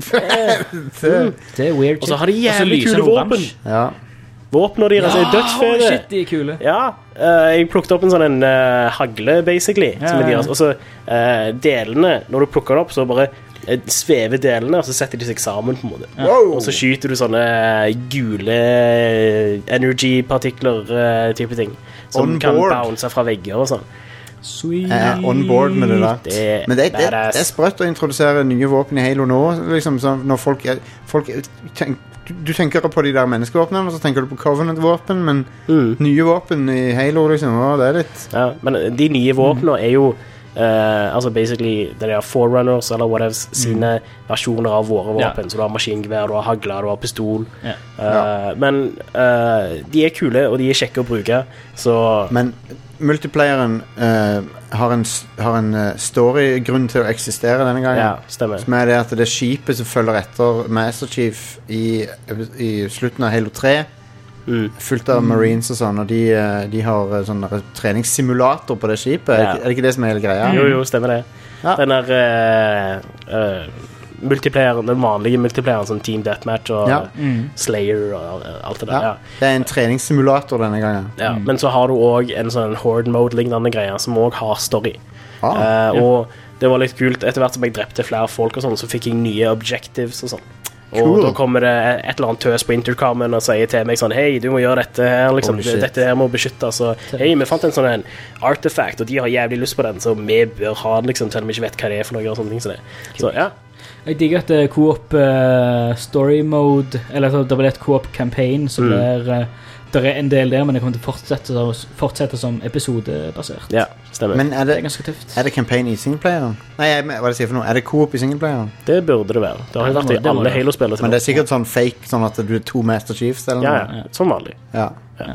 Det er weird. Og så har de jævlig kule våpen. Ja. Våpner deres er dødsfede. Shit, de er kule. Ja, jeg plukket opp en sånn hagle, basically. Som er deres. Og så delene, når du plukker den opp, så bare svever delene, og så setter de seg sammen på en måte. Og så skyter du sånne gule energy-partikler type ting. Som kan bounce fra vegger og sånn. Sweet. On board med det der. Men det er sprøtt å introdusere nye våpen i Halo nå, liksom, når folk du tenker på de der menneskevåpnene, og så tenker du på Covenant-våpen, men nye våpen i Halo, liksom, det er litt... Ja, men de nye våpnene er jo altså basically det er Forerunners eller whatever sine versjoner av våre våpen, så du har maskingevær, du har hagler, du har pistol men de er kule og de er kjekke å bruke, så men multiplayeren har en story-grunn til å eksistere denne gangen, stemmer. Som er det at det er skipet som følger etter Master Chief i slutten av Halo 3 fullt av Marines og sånn, og de har sånn treningssimulator på det skipet. Er det ikke det som er hele greia? Jo, stemmer det. Den der multiplayeren, den vanlige multiplayeren, sånn Team Deathmatch og Slayer og alt det der. Det er en treningssimulator denne gangen. Men så har du også en sånn Horde Mode-lignende greie som også har story. Og det var litt kult. Etter hvert som jeg drepte flere folk og sånn, så fikk jeg nye objectives og sånn. Og da kommer det et eller annet tøs på intercomen og sier til meg sånn, hei, du må gjøre dette her, liksom, dette her må beskyttes, så hei, vi fant en sånn artifact, og de har jævlig lyst på den, så vi bør ha den, liksom, til de ikke vet hva det er for noe og sånne ting som det. Så, Jeg digger at co-op story mode, eller så det blir et co-op campaign som blir Det en del der, men det kommer til å fortsette som episodebasert. Ja, stemmer. Men Det ganske tøft. er det campaign i singleplayeren? Nei, hva det sier for noe? Er det co-op i singleplayeren? Det burde det være. Det har jo vært i alle Halo-spillere. Men det er sikkert sånn fake, sånn at du er 2 Master Chiefs eller noe? Ja, som vanlig. Ja.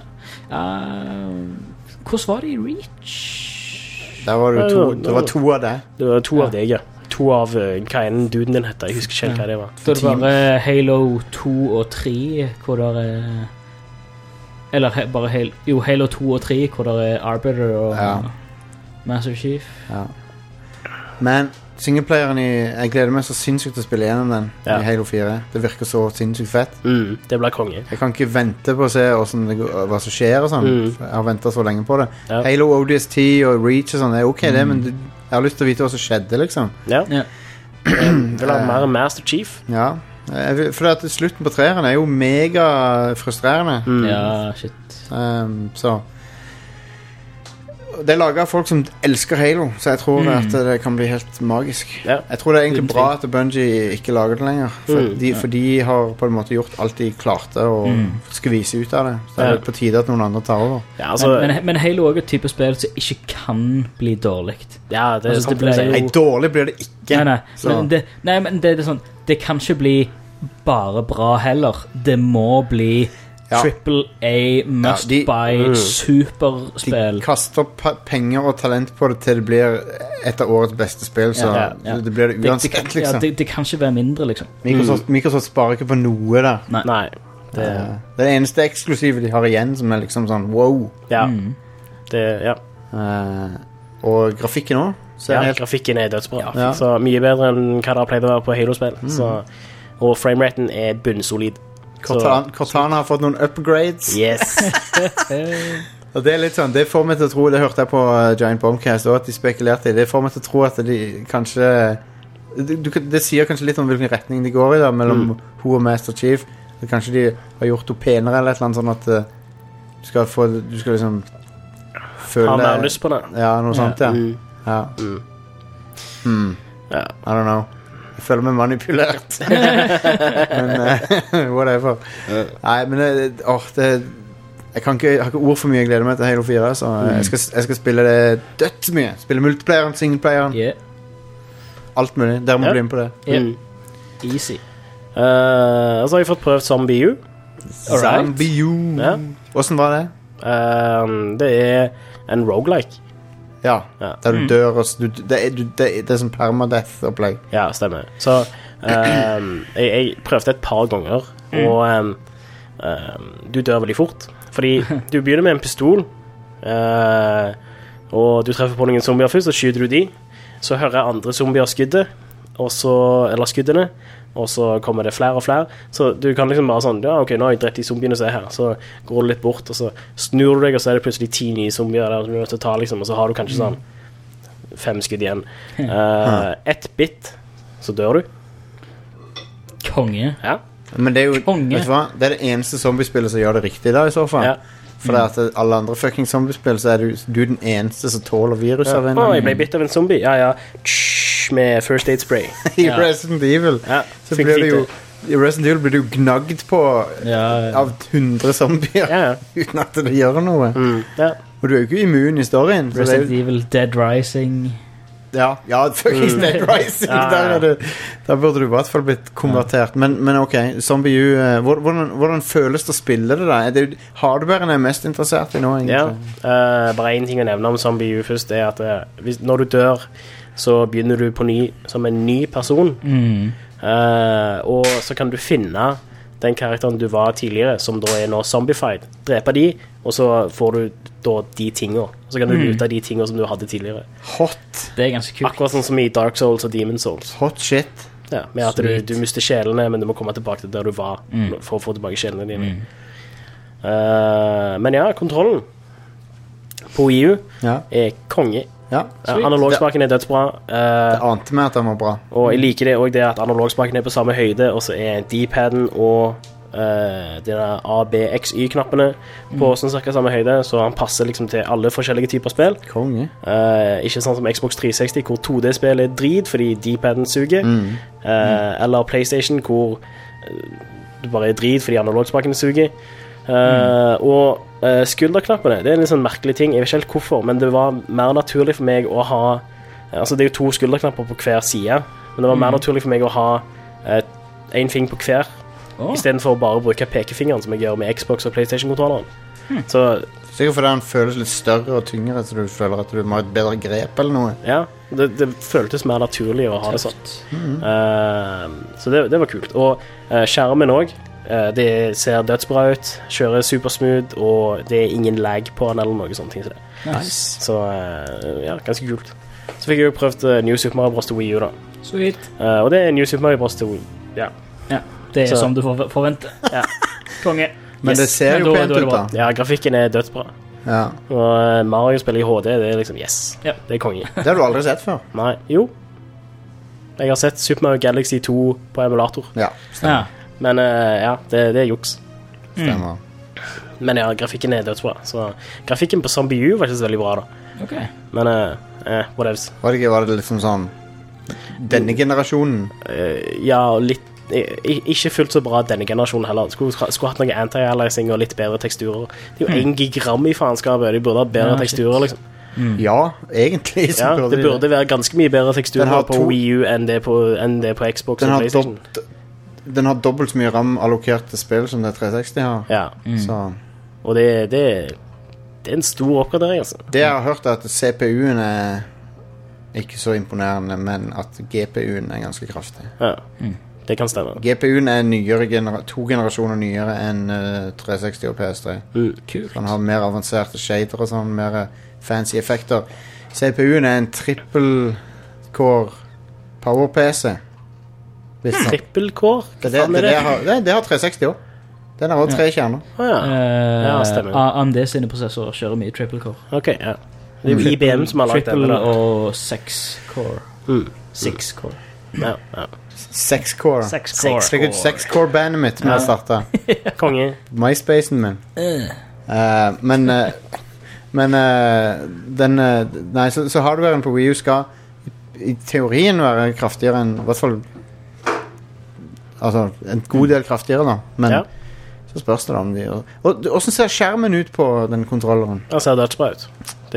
Hvordan var det i Reach? Der var det det var 2 av det. Det var 2 av deg, ja. 2 av hva enn duden din heter. Jeg husker ikke helt hva det var. Da er det bare Halo 2 og 3, hvor det er... Eller bare Halo 2 og 3, hvor det er Arbiter og Master Chief. Ja. Men singleplayeren jeg gleder meg så sinnssykt til å spille gjennom den i Halo 4. Det virker så sinnssykt fett. Det blir konge. Jeg kan ikke vente på å se hva som skjer og sånn. Jeg har ventet så lenge på det. Ja. Halo ODST og Reach og sånn, det er ok det, men jeg har lyst til å vite hva som skjedde, liksom. Ja. Vil ha mer Master Chief. Ja. For at slutten på 3'eren er jo mega frustrerende. Ja, shit. Så det er laget av folk som elsker Halo, så jeg tror at det kan bli helt magisk. Jeg tror det er egentlig bra at Bungie ikke lager det lenger, for de har på en måte gjort alt de klarte å skvise ut av det. Så det er på tide at noen andre tar over. Ja, altså, men Halo er et type spill som ikke kan bli dårlig. Ja, det er sant. Nei, dårlig blir det ikke. Men det er sånn, det kan ikke bli bare bra heller. Det må bli Triple A, must buy, superspill. De kaster penger og talent på det til det blir et av årets beste spill, så det blir det uansett, liksom. Det kan ikke være mindre, liksom. Microsoft sparer ikke på noe der. Nei. Det er det eneste eksklusive de har igjen, som er liksom sånn wow. Ja. Og grafikken også. Grafikken er dødsbra. Så mye bedre enn hva det har pleid å være på Halo-spill. Og frameraten er bunnsolid. Cortana har fått noen upgrades. Yes. Og det er litt sånn, det får meg til å tro, det hørte jeg på Giant Bombcast, og at de spekulerte i det får meg til å tro at de kanskje det sier kanskje litt om hvilken retning de går i da, mellom hun og Master Chief. Kanskje de har gjort henne penere eller et eller annet, sånn at du skal liksom føle har mer lyst på det. Ja, noe sånt, ja. I don't know. Jeg føler meg manipulert. Men whatever. Nei, men jeg har ikke ord for mye. Jeg gleder meg til Halo 4, så jeg skal spille det dødsmye. Spille multiplayeren, singleplayeren. Alt mulig. Dere må bli med på det. Easy. Og så har jeg fått prøvd Zombie U. Zombie U. Hvordan var det? Det er en roguelike. Ja, der du dør og det er sånn permadeath-opplegg. Ja, stemmer. Så jeg prøvde et par ganger, og du dør veldig fort. Fordi du begynner med en pistol, og du treffer på noen zombier først, så skyter du de. Så hører jeg andre zombier skuddet, eller skuddene, og så kommer det flere og flere. Så du kan liksom bare sånn, ok, nå har jeg drept de zombiene som er her. Så går du litt bort, og så snur du deg, og så er det plutselig 10 nye zombier der som du er nødt til å ta, liksom, og så har du kanskje sånn 5 skudd igjen. Et bit, så dør du. Konge. Ja. Men det er jo, vet du hva? Det er det eneste zombiespillet som gjør det riktig da, i så fall. For det at alle andre fucking zombiespil, så er du den eneste som tåler virus av en. Jeg ble bitt av en zombie. Med first aid spray. I Resident Evil så blir det jo i Resident Evil blir du gnagd på av 100 zombier uten at det gjør noe. Og du er jo ikke immun i storyen. Resident Evil, Dead Rising. Ja, fucking Dead Rising. Der burde du i hvert fall blitt konvertert. Men ok, Zombie U, hvordan føles det å spille det da? Hardwaren er mest interessert i nå, egentlig. Bare en ting å nevne om Zombie U først, er at når du dør, så begynner du på ny som en ny person. Og så kan du finne den karakteren du var tidligere, som da er nå zombified. Drepe de, og så får du da de tingene. Så kan du lute de tingene som du hadde tidligere. Hot. Det er ganske kult. Akkurat sånn som i Dark Souls og Demon Souls. Hot shit. Ja, med at du mister sjelene, men du må komme tilbake til der du var for å få tilbake sjelene dine. Men kontrollen på Wii U er konge. Analogspaken er dødsbra. Det ante meg at den var bra. Og jeg liker det også, det at analogspaken er på samme høyde, og så er D-paden og de der A, B, X, Y-knappene på sånn cirka samme høyde, så han passer liksom til alle forskjellige typer spill. Konge. Ikke sånn som Xbox 360 hvor 2D-spill er drit fordi D-paden suger, eller PlayStation hvor du bare er drit fordi analogspaken suger. Og skulderknappene, det er en litt sånn merkelig ting. Jeg vet ikke helt hvorfor, men det var mer naturlig for meg å ha altså det er jo 2 skulderknapper på hver side, men det var mer naturlig for meg å ha en finger på hver i stedet for å bare bruke pekefingeren som jeg gjør med Xbox og PlayStation-kontrolleren. Så sikkert fordi han føles litt større og tyngre, så du føler at du må ha et bedre grep eller noe. ja, det føltes mer naturlig å ha det sånn. Så det var kult. Og skjermen også, det ser dødsbra ut, kjører supersmooth, og det er ingen lag på den eller noe sånt ting som det. Nice. Så ja, ganske kult. Så fikk jeg jo prøvd New Super Mario Bros. Til Wii U da. Sweet. Og det er New Super Mario Bros. Til Wii. Ja. Ja, det er Så- som du forventer. Ja. Konge. Men det ser Men jo da- pent da er det ut bra. da. Ja, grafikken er dødsbra. Ja. Og Mario spiller i HD, det er liksom yes. Ja. Det er konge. Det har du aldri sett før. Nei, jo. Jeg har sett Super Mario Galaxy 2 på emulator. Ja, Ja. Men ja, det er juks. stemmer. Men ja, grafikken er dødsbra. Så grafikken på Zombie U var ikke så veldig bra da. Ok. Men whatevs. Var det liksom sånn denne generasjonen? Ja, og litt ikke fullt så bra denne generasjonen heller. Skulle hatt noe anti-aliasing og litt bedre teksturer. Det er jo 1 gigram i faenskapet. De burde ha bedre Ja, shit. teksturer, liksom. Ja, egentlig så Ja, burde det de burde være ganske mye bedre Den teksturer har på to- Wii U enn det på Xbox Den og har, PlayStation. den har dobbelt så mye RAM allokert til spill som det 360 har. Ja, Så og det er en stor oppgradering, altså. det jeg har hørt er at CPU-en er ikke så imponerende, men at GPU-en er ganske kraftig. Ja, det kan stemme. GPU-en er nyere 2 generasjoner nyere enn 360 og PS3. Kult. Han har mer avanserte shader og sånn, mer fancy effekter. CPU-en er en triple-core power-PC. Trippelcore? Det har 360 også. Den har også 3 kjerner. Ja, ja, stemmer. AMD sine prosessorer kjører mye triple core. ok, ja. Det er jo IBM som har lagt den. Triple da. og 6 core. 6 core. Ja, ja. 6-core. 6 core. Sjekk ut 6-core-bandet mitt når jeg startet. Konge. MySpacen min. Men den nei, så hardwaren på Wii U skal i teorien være kraftigere enn i hvert fall altså en god del kraftigere da. Men Ja. så spørs det da om de og hvordan ser skjermen ut på den kontrolleren? Den ser dødsbra ut.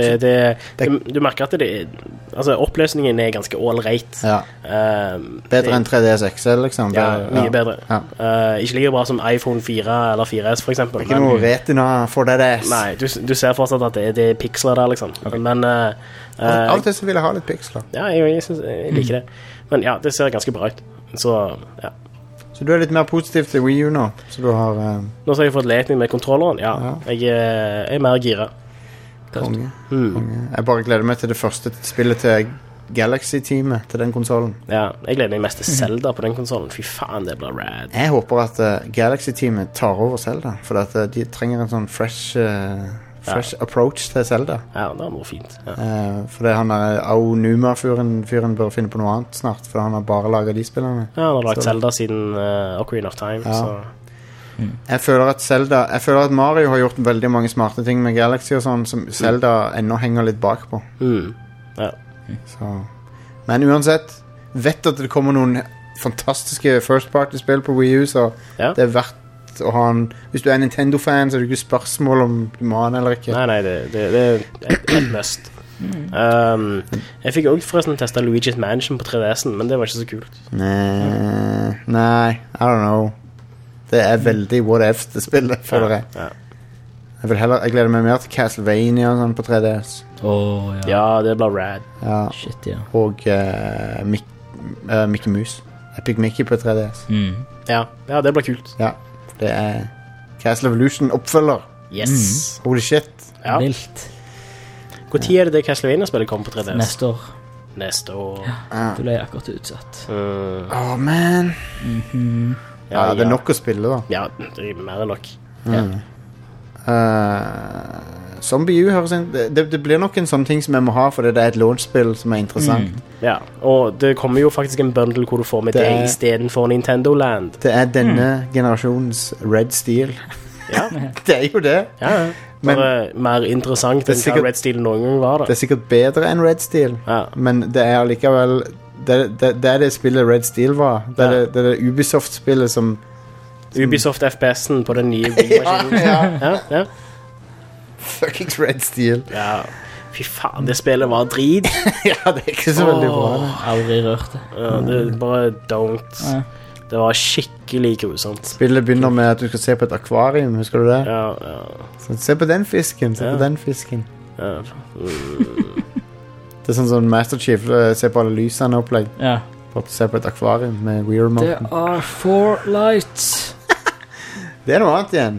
Du merker at altså oppløsningen er ganske all-right. Ja, bedre enn 3DS XL liksom. Ja, mye ja. bedre. Ja. Ikke like bra som iPhone 4 eller 4S, for eksempel. Ikke noe retina for det. Nei, du ser fortsatt at det er piksler der, liksom. Men Av og til så vil jeg ha litt piksler. ja, jeg liker det. Men ja, det ser ganske bra ut. Så ja. Så du er litt mer positiv til Wii U nå? Så du har Nå har jeg fått letning med kontrolleren. Ja, jeg er mer gira. konge. Jeg bare gleder meg til det første spillet til Galaxy-teamet til den konsolen. Ja, jeg gleder meg mest til Zelda på den konsolen. Fy faen, det blir rad. Jeg håper at Galaxy-teamet tar over Zelda, for at de trenger en sånn fresh approach til Zelda. Ja, det er noe fint. Ja. For det han er Aonuma-fyren bør finne på noe annet snart, for han har bare laget de spillerne. Ja, han har lagt Så- Zelda siden Ocarina of Time, Ja. så Jeg føler at Mario har gjort veldig mange smarte ting med Galaxy og sånn, som Zelda ennå henger litt bak på. ja. Så. Men uansett, vet at det kommer noen fantastiske first party-spill på Wii U, så Ja. det er verdt å ha en. Hvis du er Nintendo-fan, så er det ikke spørsmål om du må ha den eller ikke. Nei, det er et must. Jeg fikk også forresten testet Luigi's Mansion på 3DS-en, men det var ikke så kult. Nei, I don't know. Det er veldig what if det spillet, føler jeg. Ja. Jeg gleder meg mer til Castlevania og sånn på 3DS. Ja. Ja, det blir rad. Ja. Shit, ja. Og Mickey Mouse. Epic Mickey på 3DS. Ja, det blir kult. Ja, det er Castle Evolution oppfølger. Yes. Holy shit. Ja. Vilt. Hvor tid er det Castlevania-spillet kommer på 3DS? Neste år. Neste år. Det ble akkurat utsatt. Åh, man. Ja, det er nok å spille da. Ja, det er mer enn nok. Zombie U høres inn. Det blir nok en sånn ting som jeg må ha, fordi det er et launch-spill som er interessant. Ja, og det kommer jo faktisk en bundle hvor du får med det er- i stedet for Nintendo Land. Det er denne generasjonens Red Steel. Ja, Det er jo det. ja. Bare mer interessant Det er enn hva sikkert- Red Steel noen gang var Det da. er sikkert bedre enn Red Steel, Ja, men det er allikevel det er det spillet Red Steel var. Det er det Ubisoft-spillet som Ubisoft FPS-en på den nye Wii-maskinen. Ja. Fuckings Red Steel. Ja. Fy faen, det spillet var drit. Ja, det er ikke så veldig bra. Aldri rørt det. Ja, det er bare don't. Ja. Det var skikkelig grusomt. Spillet begynner med at du skal se på et akvarium, husker du det? Ja. Så, se på den fisken, se på den fisken. Ja. Det er sånn Master Chief, se på alle lysene opplegg. Ja. For å se på et akvarium med Wii-remoten. There are 4 lights. Det er noe annet igjen.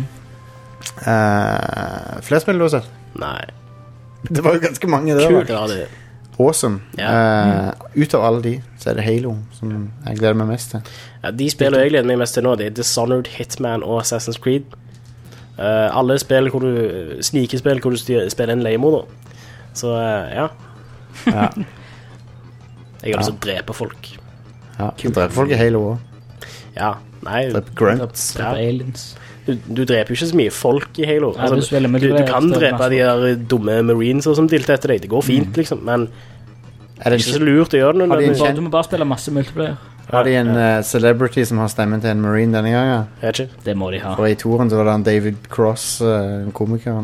Flere spill du har sett? Nei. Det var jo ganske mange det. Kult, ja, det. Awesome. Ja. Ut av alle de, så er det Halo som jeg gleder meg mest til. Ja, de spiller jeg gleder meg mest til nå, det er Dishonored, Hitman og Assassin's Creed. Alle spill hvor du snikespill hvor du spiller en leiemoder. Så ja. Ja. Jeg har lyst til å drepe folk. Ja, du dreper folk i Halo også. Ja, nei. Dreper grunts. Dreper aliens. Du dreper jo ikke så mye folk i Halo. Ja, Altså, du kan drepe de der dumme marines som dilter etter deg. Det går fint, liksom, men er det er ikke så lurt å gjøre det. Du må bare spille masse multiplayer. Har de en celebrity som har stemmen til en marine denne gangen? Jeg vet ikke. Det må de ha. For i toren så var det han David Cross, komikeren.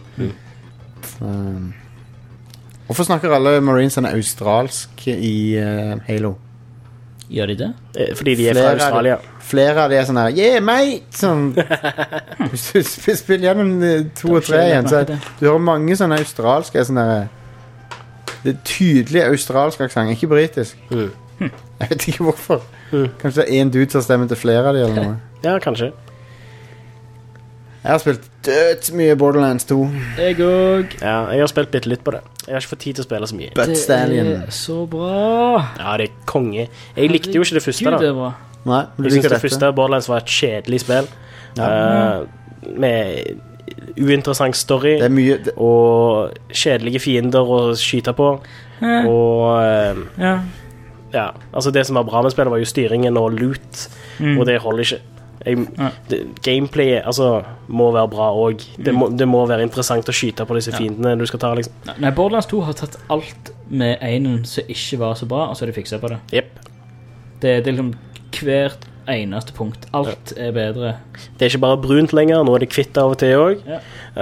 Hvorfor snakker alle marinesene australsk i Halo? Gjør de det? Fordi de er fra Australia. Flere av de er sånn her, yeah, mate! Sånn, hvis du spiller gjennom 2 og 3 igjen, så du hører mange sånne australske, sånne der, det er tydelig australsk aksent, ikke britisk. Jeg vet ikke hvorfor. Kanskje det er en dude som stemmer til flere av de, eller noe. Ja, kanskje. Jeg har spilt dødsmye Borderlands 2. Jeg òg. Ja, jeg har spilt litt på det. Jeg har ikke fått tid til å spille så mye. But Stallion. Det er så bra. Ja, det er konge. Jeg likte jo ikke det første, Gud, det da. er bra. Nei, Jeg synes det første Borderlands var et kjedelig spill. Med uinteressant story. Det er mye... Og kjedelige fiender å skyte på. Og ja, altså det som var bra med spillet var jo styringen og loot, og det holder ikke. Gameplay altså, må være bra også. Det må være interessant å skyte på disse fiendene du skal ta, liksom. Nei, Borderlands 2 har tatt alt med einen som ikke var så bra, og så har de fikset på det. Yep. Det er liksom hvert eneste punkt. Alt er bedre. Det er ikke bare brunt lenger, nå er det kvitt av og til også.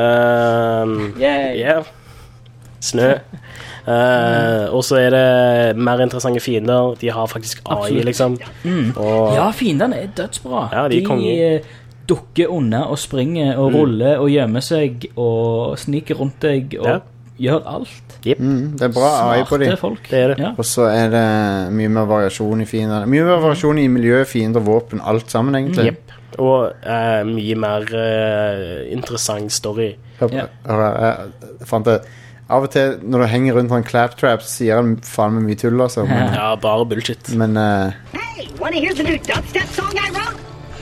Yay! Snø. Og så er det mer interessante fiender. De har faktisk AI. Absolutt. Liksom. Ja, fiendene er dødsbra. Ja, de dukker unna og springer og ruller og gjemmer seg og sniker rundt deg og gjør alt. Yep. Det er bra AI på dem. Smarte folk. Det er det. Ja. Og så er det mye mer variasjon i fiender. Mye mer variasjon i miljø, fiender, våpen, alt sammen egentlig. Yep. Og mye mer interessant story. Jeg fant det av og til når du henger rundt en claptrap, så sier han faen med mye tull, altså. Men, ja, bare bullshit. Men Hey, wanna hear the new dubstep song I wrote?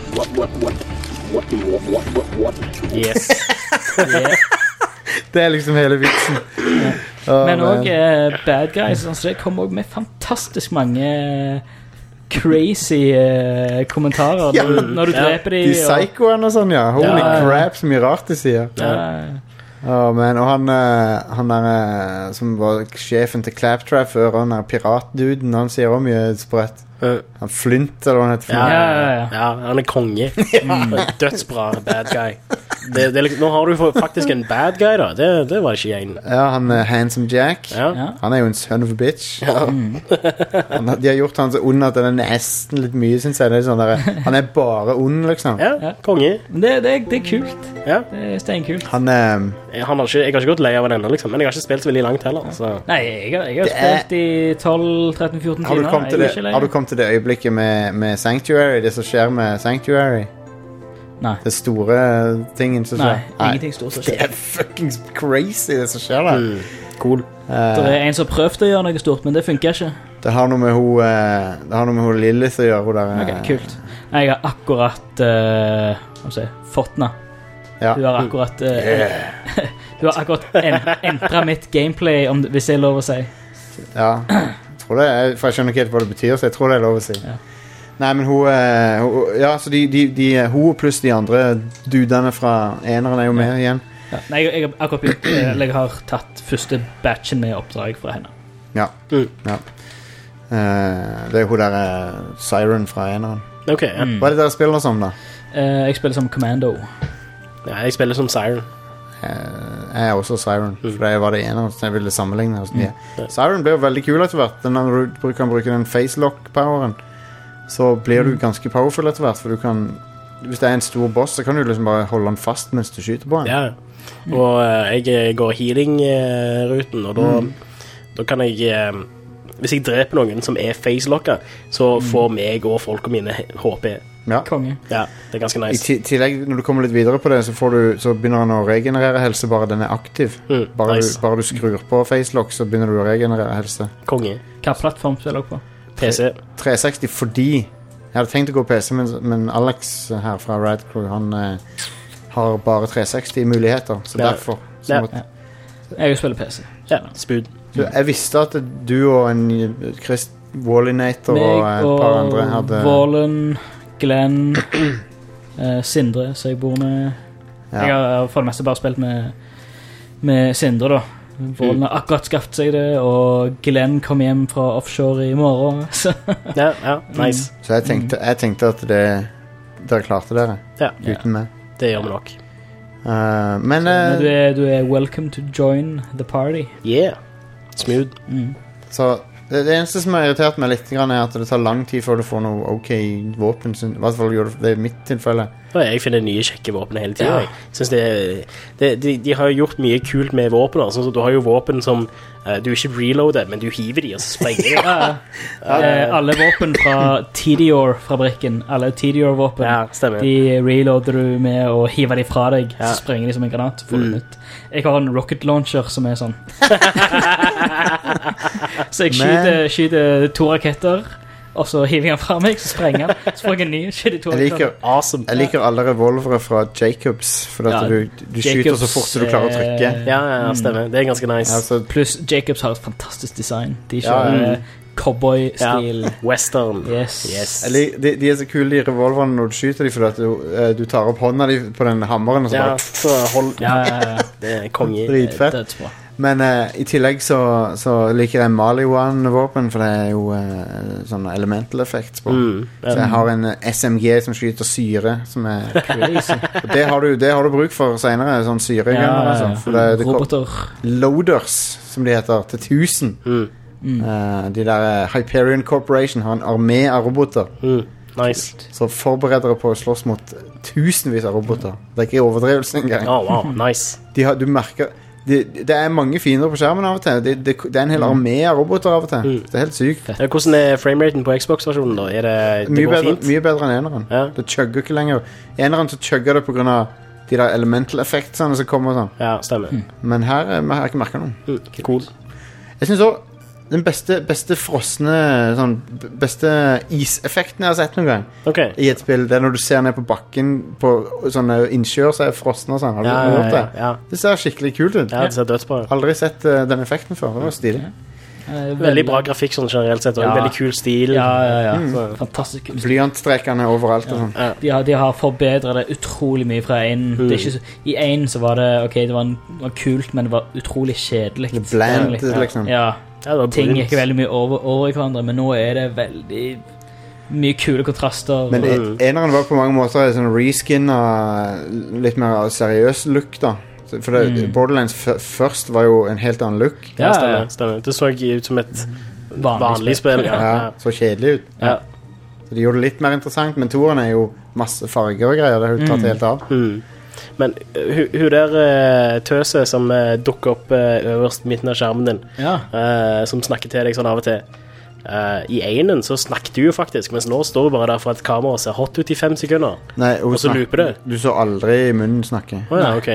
Yes. det er liksom hele vitsen. Men også bad guys, så det kommer også med fantastisk mange crazy kommentarer når du dreper de psychoene og sånn, ja. Holy crap, så mye rart de sier. Men, og han der som var sjefen til Claptrap før, han der piratduden, han sier også mye sprett. Han Flint, eller hva han heter. Ja, han er konge. Dødsbra bad guy. Nå har du faktisk en bad guy, da. Det var ikke jeg. Ja, han Handsome Jack. Han er jo en son of a bitch. De har gjort han så ond at det er nesten litt mye, synes jeg. Det er sånn der, han er bare ond, liksom. Ja, konge. Det er kult. Ja. Det er steinkult. Jeg har ikke gått lei av den enda, liksom. Men jeg har ikke spilt så veldig langt heller, så. Nei, jeg har spilt i 12-13-14 timer. Har du kommet til det øyeblikket med Sanctuary, det som skjer med Sanctuary? Nei. Det store tingen som skjer? Nei, ingenting stort som skjer. Det er fucking crazy det som skjer der. Cool. Det er en som prøvde å gjøre noe stort, men det funker ikke. Det har noe med hun Lilith å gjøre. Ok, kult. Jeg har akkurat fått henne. Ja. Hun har akkurat hun har akkurat entret mitt gameplay, hvis det er lov å si. Ja, jeg tror det er, for jeg skjønner ikke helt hva det betyr, så jeg tror det er lov å si. Nei, men hun så hun pluss de andre dudene fra eneren er jo med igjen. Nei, jeg har akkurat begynt. Jeg har tatt første batchen med oppdrag fra henne. Ja. Det er hun der Siren fra eneren. Ok, ja. Hva er det dere spiller som, da? Jeg spiller som Commando. Ja, jeg spiller som Siren. Jeg er også Siren, for det var det ene som jeg ville sammenligne. Siren blir veldig kul etter hvert. Når du kan bruke den facelock-poweren, så blir du ganske powerful etter hvert, for du kan, hvis det er en stor boss, så kan du liksom bare holde den fast mens du skyter på den. Ja, og jeg går healing-ruten, og da kan jeg... hvis jeg dreper noen som er facelocka, så får meg og folk mine HP. Ja. Konge. Ja, det er ganske nice. I tillegg, når du kommer litt videre på det, så begynner han å regenerere helse bare den er aktiv. Bare du skrur på facelock, så begynner du å regenerere helse. Konge. Hva plattform spiller dere på? PC. 360 fordi jeg hadde tenkt å gå PC, men Alex her fra Rad Crew, han har bare 360 muligheter, så derfor så måtte... Jeg spiller PC. Ja, spud. Jeg visste at du og en Chris Wallinator og et par andre hadde... Wallen, Glenn, Sindre, så jeg bor med... Jeg har for det meste bare spilt med Sindre, da. Wallen har akkurat skaffet seg det, og Glenn kom hjem fra offshore i morgen. Så. Ja, nice. Så jeg tenkte at dere klarte dere, uten meg. Det gjør vi nok. Men du er welcome to join the party. Yeah. Smooth. Så det eneste som har irritert meg litt er at det tar lang tid før du får noe ok våpen. I hvert fall gjør det i mitt tilfelle. Jeg finner nye kjekke våpen hele tiden. Jeg synes de har gjort mye kult med våpen. Sånn at du har jo våpen som du ikke reloader, men du hiver de og så sprenger de. Alle våpen fra Tedior-fabrikken, alle Tedior-våpen, de reloader du med å hive de fra deg, så sprenger de som en granat, så får du nytt. Jeg har en rocket launcher som er sånn. Så jeg skyter 2 raketter, og så hiver jeg den fra meg, så sprenger den. Så får jeg en ny, skyter 2 raketter. Awesome. Jeg liker alle revolvere fra Jacobs, for at du skyter så fort du klarer å trykke. Ja, stemmer. Det er ganske nice. Altså, pluss Jacobs har et fantastisk design. De kjører cowboy-stil. Western. Yes. De er så kule, de revolverne, når du skyter dem, for at du tar opp hånda på den hammeren, og så bare... så hold... Det er konge. Dritfett. Dødsbra. Men i tillegg så liker jeg Maliwan-våpen, for det er jo sånn elemental effects på. Så jeg har en SMG som skyter syre, som er crazy. Og det har du bruk for senere, sånn syregunner og sånn. For det roboter. Loaders, som de heter, til 1000. De der Hyperion Corporation har en armé av roboter. Nice. Så forbered dere på å slåss mot tusenvis av roboter. Det er ikke overdrevelse engang. Wow, nice. Du merker... Det er mange fiender på skjermen av og til. Det er en hel armé av roboter av og til. Det er helt sykt. Hvordan er frameraten på Xbox-versjonen da? Det går fint? Mye bedre enn eneren. Det chugger ikke lenger. Eneren så chugger det på grunn av de der elemental effectsene som kommer sånn. Ja, stemmer. Men her har jeg ikke merket noe. Cool. Jeg synes også den beste frosne sånn, beste iseffekten jeg har sett noen gang i et spill, det er når du ser ned på bakken på sånne innsjøer så er frosne og sånn. Har du gjort det? Ja. Det ser skikkelig kult ut. Ja, det ser dødsbra. Aldri sett den effekten før. Det var stilig. Veldig bra grafikk sånn generelt sett, og en veldig kul stil. Fantastisk kul stil. Blyantstrekene overalt og sånn. De har forbedret det utrolig mye fra en. Det er ikke så, i en så var det det var kult, men det var utrolig kjedelig. Det bland, liksom. Ting er ikke veldig mye over i hverandre, men nå er det veldig mye kule kontraster. Men eneren var på mange måter en sånn reskin av litt mer seriøs look da. For Borderlands først var jo en helt annen look. Ja, stemmer. Det så ut som et vanlig spill. Så kjedelig ut. Så de gjorde det litt mer interessant, men toeren er jo masse farger og greier. Det har jo tatt helt av. Men hun der tøse som dukker opp øverst midten av skjermen din, som snakker til deg sånn av og til, i enen så snakket du jo faktisk, mens nå står du bare der for et kamera og ser hot ut i 5 sekunder. Nei, og så looper det. Du så aldri i munnen snakke. Ok.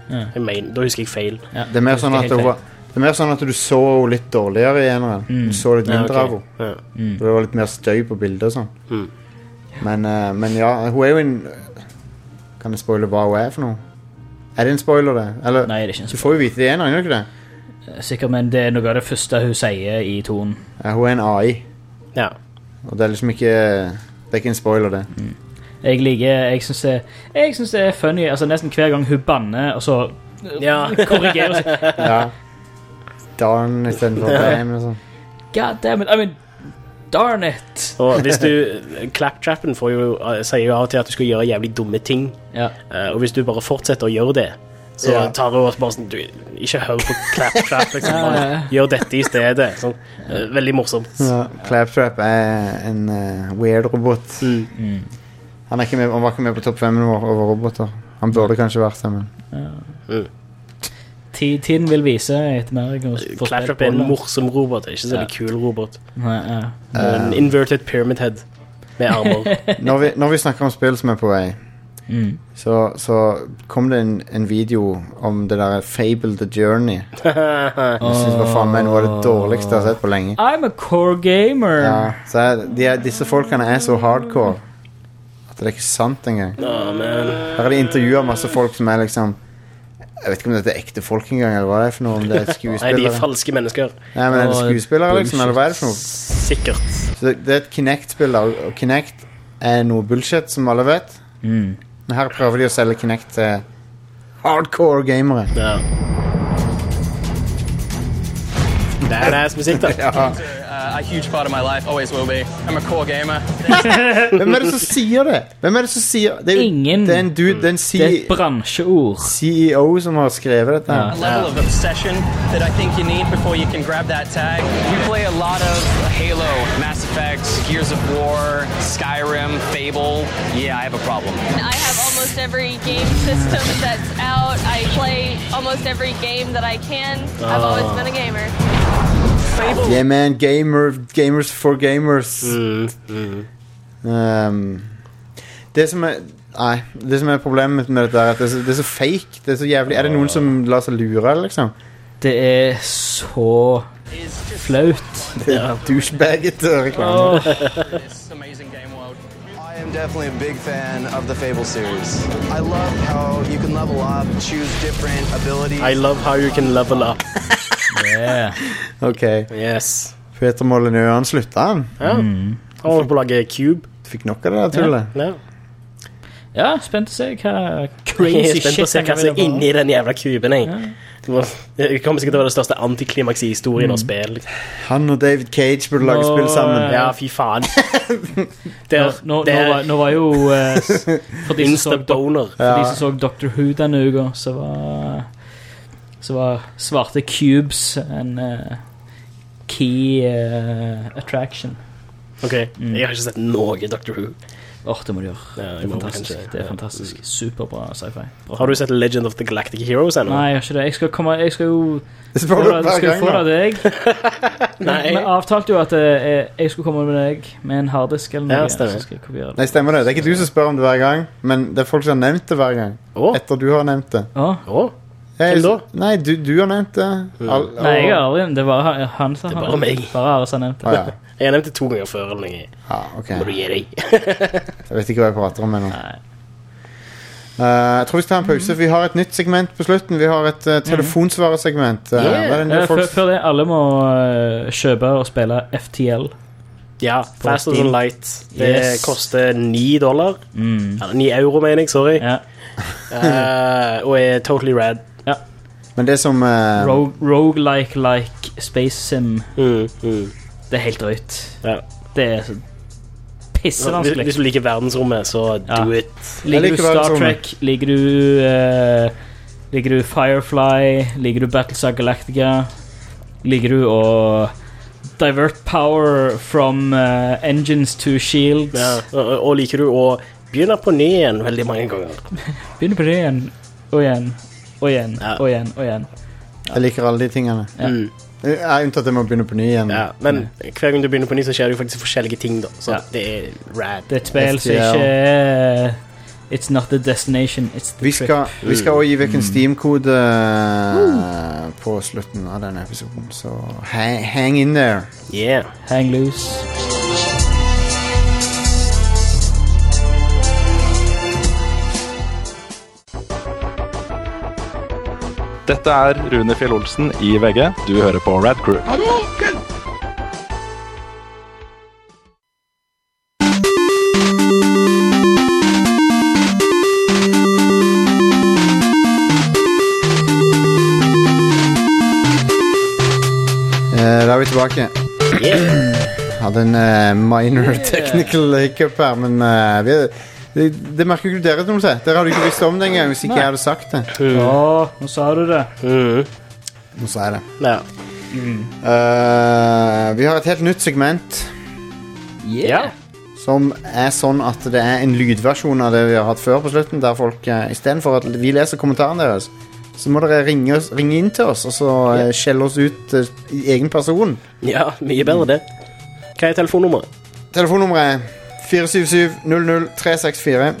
Da husker jeg feil. Det er mer sånn at det er mer sånn at du så litt dårligere i eneren. Du så litt mindre av henne. Det var litt mer støy på bildet og sånn. Men ja, hun er jo en... Kan jeg spoile hva hun er for noe? Er det en spoiler det? Eller, nei, det er ikke en spoiler. Du får jo vite det igjen, gjør du ikke det? Sikkert, men det er noe av det første hun sier i tonen. Ja, hun er en AI. Ja. Og det er liksom ikke... Det er ikke en spoiler det. Jeg synes det er funny, altså nesten hver gang hun banner, og så korrigerer seg. Darn, i stedet for damn og sånn. God damn it, I mean... Darn it! Og hvis du Claptrappen sier jo av og til at du skal gjøre jævlig dumme ting. Ja. Og hvis du bare fortsetter å gjøre det, så tar du også bare sånn du, ikke hør på Claptrap, liksom. Bare gjør dette i stedet. Sånn, veldig morsomt. Ja, Claptrap er en weird robot. Han var ikke med på topp 5 over roboter. Han burde kanskje vært det, men Tiden vil vise etter mer. Claptrap er en morsom robot, ikke så veldig kul robot. Ja. En inverted pyramid head med armer. Når vi snakker om spill som er på vei, så kom det en video om det der Fable The Journey. Jeg synes det var faen meg noe av det dårligste jeg har sett på lenge. I'm a core gamer. Ja, så disse folkene er så hardcore at det er ikke sant engang. Her er de intervjuet masse folk som er liksom, jeg vet ikke om dette er ekte folk engang, eller hva det er for noe, om det er skuespillere. Nei, de er falske mennesker. Nei, men er det skuespillere liksom, eller hva er det for noe? Sikkert. Så det er et Kinect-spill, og Kinect er noe bullshit, som alle vet. Men her prøver de å selge Kinect til hardcore gamere. Ja. Badass musikk, da. Ja. A huge part of my life, always will be. I'm a core gamer. Hvem er det som sier det? Hvem er det som sier det? Ingen. Det er en dude, det er en Det er et bransjeord. CEO som har skrevet dette. A level of obsession that I think you need before you can grab that tag. We play a lot of Halo, Mass Effect, Gears of War, Skyrim, Fable. Yeah, I have a problem. I have almost every game system that's out. I play almost every game that I can. I've always been a gamer. Yeah man, gamers for gamers. Det som er problemet med dette er at det er så fake. Det er så jævlig. Er det noen som lar seg lure, liksom? Det er så flaut. Det er douchebagete reklame. This amazing game world. I am definitely a big fan of the Fable series. I love how you can level up, choose different abilities. I love how you can level up. Yeah. Ok. Yes. Peter Molyneux, han sluttet han. Ja. Han holdt på å lage Cube. Fikk nok av det der tullet. Ja. Ja, spent å se hva Jeg crazy er spent på å shit se hva som er inni den jævla kuben, jeg. Det kommer sikkert til å være det største antiklimaks i historien av spill. Han og David Cage burde lage spill sammen. Ja, fy faen. Nå var jo for de som så Doctor Who denne uka, så var svarte cubes en key attraction. Ok, jeg har ikke sett noe Doctor Who. Det må du gjøre. Ja, Det er fantastisk. Det er fantastisk. Superbra sci-fi. Har du sett Legend of the Galactic Heroes ennå? Nei, jeg har ikke det. Jeg skal jo Det spør du hver gang få det da. av deg. Nei. Vi avtalte jo at jeg skulle komme med deg med en harddisk eller noe. Ja, stemmer. Så skal jeg kopiere det. Nei, stemmer det. Det er ikke du som spør om det hver gang, men det er folk som har nevnt det hver gang. Etter du har nevnt det. Hvem da? Nei, du har nevnt det. Nei, jeg har aldri. Det var han som Det er bare meg. Bare Ares har nevnt det. Ja. Jeg har nevnt det 2 ganger før eller noe. Ja, ok. Må du gi deg. Jeg vet ikke hva jeg prater om ennå. Jeg tror vi skal ta en pause. Vi har et nytt segment på slutten. Vi har et telefonsvaresegment. Før det, alle må kjøpe og spille FTL. Ja, Faster Than Light. Det koster $9. 9 euro, mener jeg, sorry. Ja. Og er totally rad. Ja. Men det som Roguelike Space Sim. Det er helt drøyt. Ja. Det er så pissevanskelig. Hvis du liker verdensrommet, så do it. Liker du Star Trek, liker du Firefly, liker du Battlestar Galactica, liker du å divert power from engines to shields. Ja, og liker du å begynne på ny igjen veldig mange ganger. Begynne på ny igjen, og igjen, og igjen, og igjen, og igjen. Jeg liker alle de tingene. Jeg er unntatt det med å begynne på ny igjen. Ja, men hver gang du begynner på ny, så skjer det jo faktisk forskjellige ting da. Så det er rad. Det er et spill som ikke It's not the destination, it's the trip. Vi skal også gi vekk en Steam-kode på slutten av denne episoden, så hang in there. Yeah. Hang loose. Dette er Rune Fjell Olsen i VG. Du hører på Rad Crew. Da er vi tilbake. Hadde en minor technical hiccup her, men det merker ikke dere noe til. Dere hadde ikke visst om det engang hvis ikke jeg hadde sagt det. Nå sa du det. Nå sa jeg det. Ja. Vi har et helt nytt segment som er sånn at det er en lydversjon av det vi har hatt før på slutten, der folk, i stedet for at vi leser kommentaren deres, så må dere ringe inn til oss og så skjelle oss ut i egen person. Ja, mye bedre det. Hva er telefonnummeret? Telefonnummeret er 477-00-364.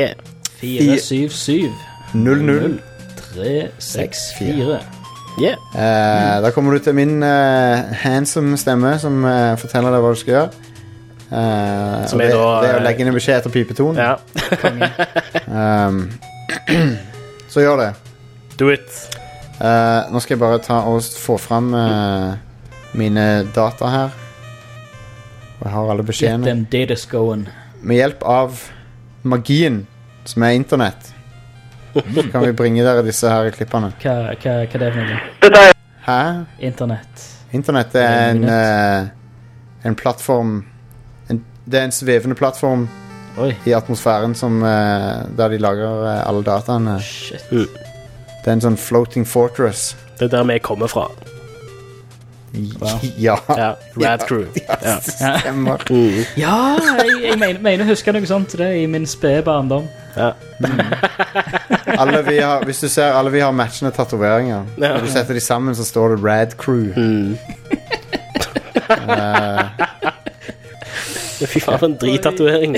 477-00-364. Da kommer du til min handsome stemme som forteller deg hva du skal gjøre. Det er å legge inn en beskjed etter pipeton. Ja. Så gjør det. Do it. Nå skal jeg bare ta og få fram mine data her. Og jeg har alle beskjedene. Get them datas going. Med hjelp av magien som er internett, så kan vi bringe dere disse her klippene. Hva er det for noe? Hæ? Internett. Internett er en plattform. Det er en svevende plattform i atmosfæren som, der de lager alle dataene. Shit. Det er en sånn floating fortress. Det er der vi kommer fra. Ja. Rad Crew. Ja, stemmer. Ja, jeg mener å huske noe sånt det i min spede barndom. Ja. Hvis du ser, alle vi har matchende tatoveringer. Når du setter de sammen, så står det Rad Crew. Fy faen, for en drittatovering.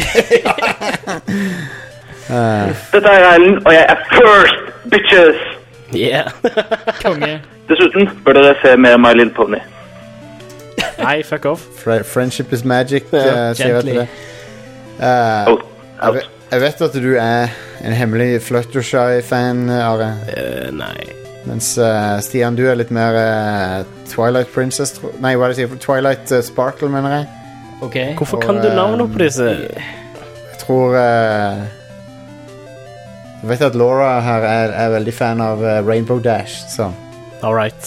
Dette er Erlend, og jeg er first, bitches! Konge. Dessuten bør dere se mer My Little Pony. Nei, fuck off. Friendship is magic, sier jeg til det. Jeg vet at du er en hemmelig Fluttershy-fan, Are. Nei. Mens Stian, du er litt mer Twilight Princess. Nei, hva er det jeg sier? Twilight Sparkle, mener jeg. Okay. Hvorfor kan du navnet på disse? Jeg tror jeg vet at Laura her er veldig fan av Rainbow Dash, så all right.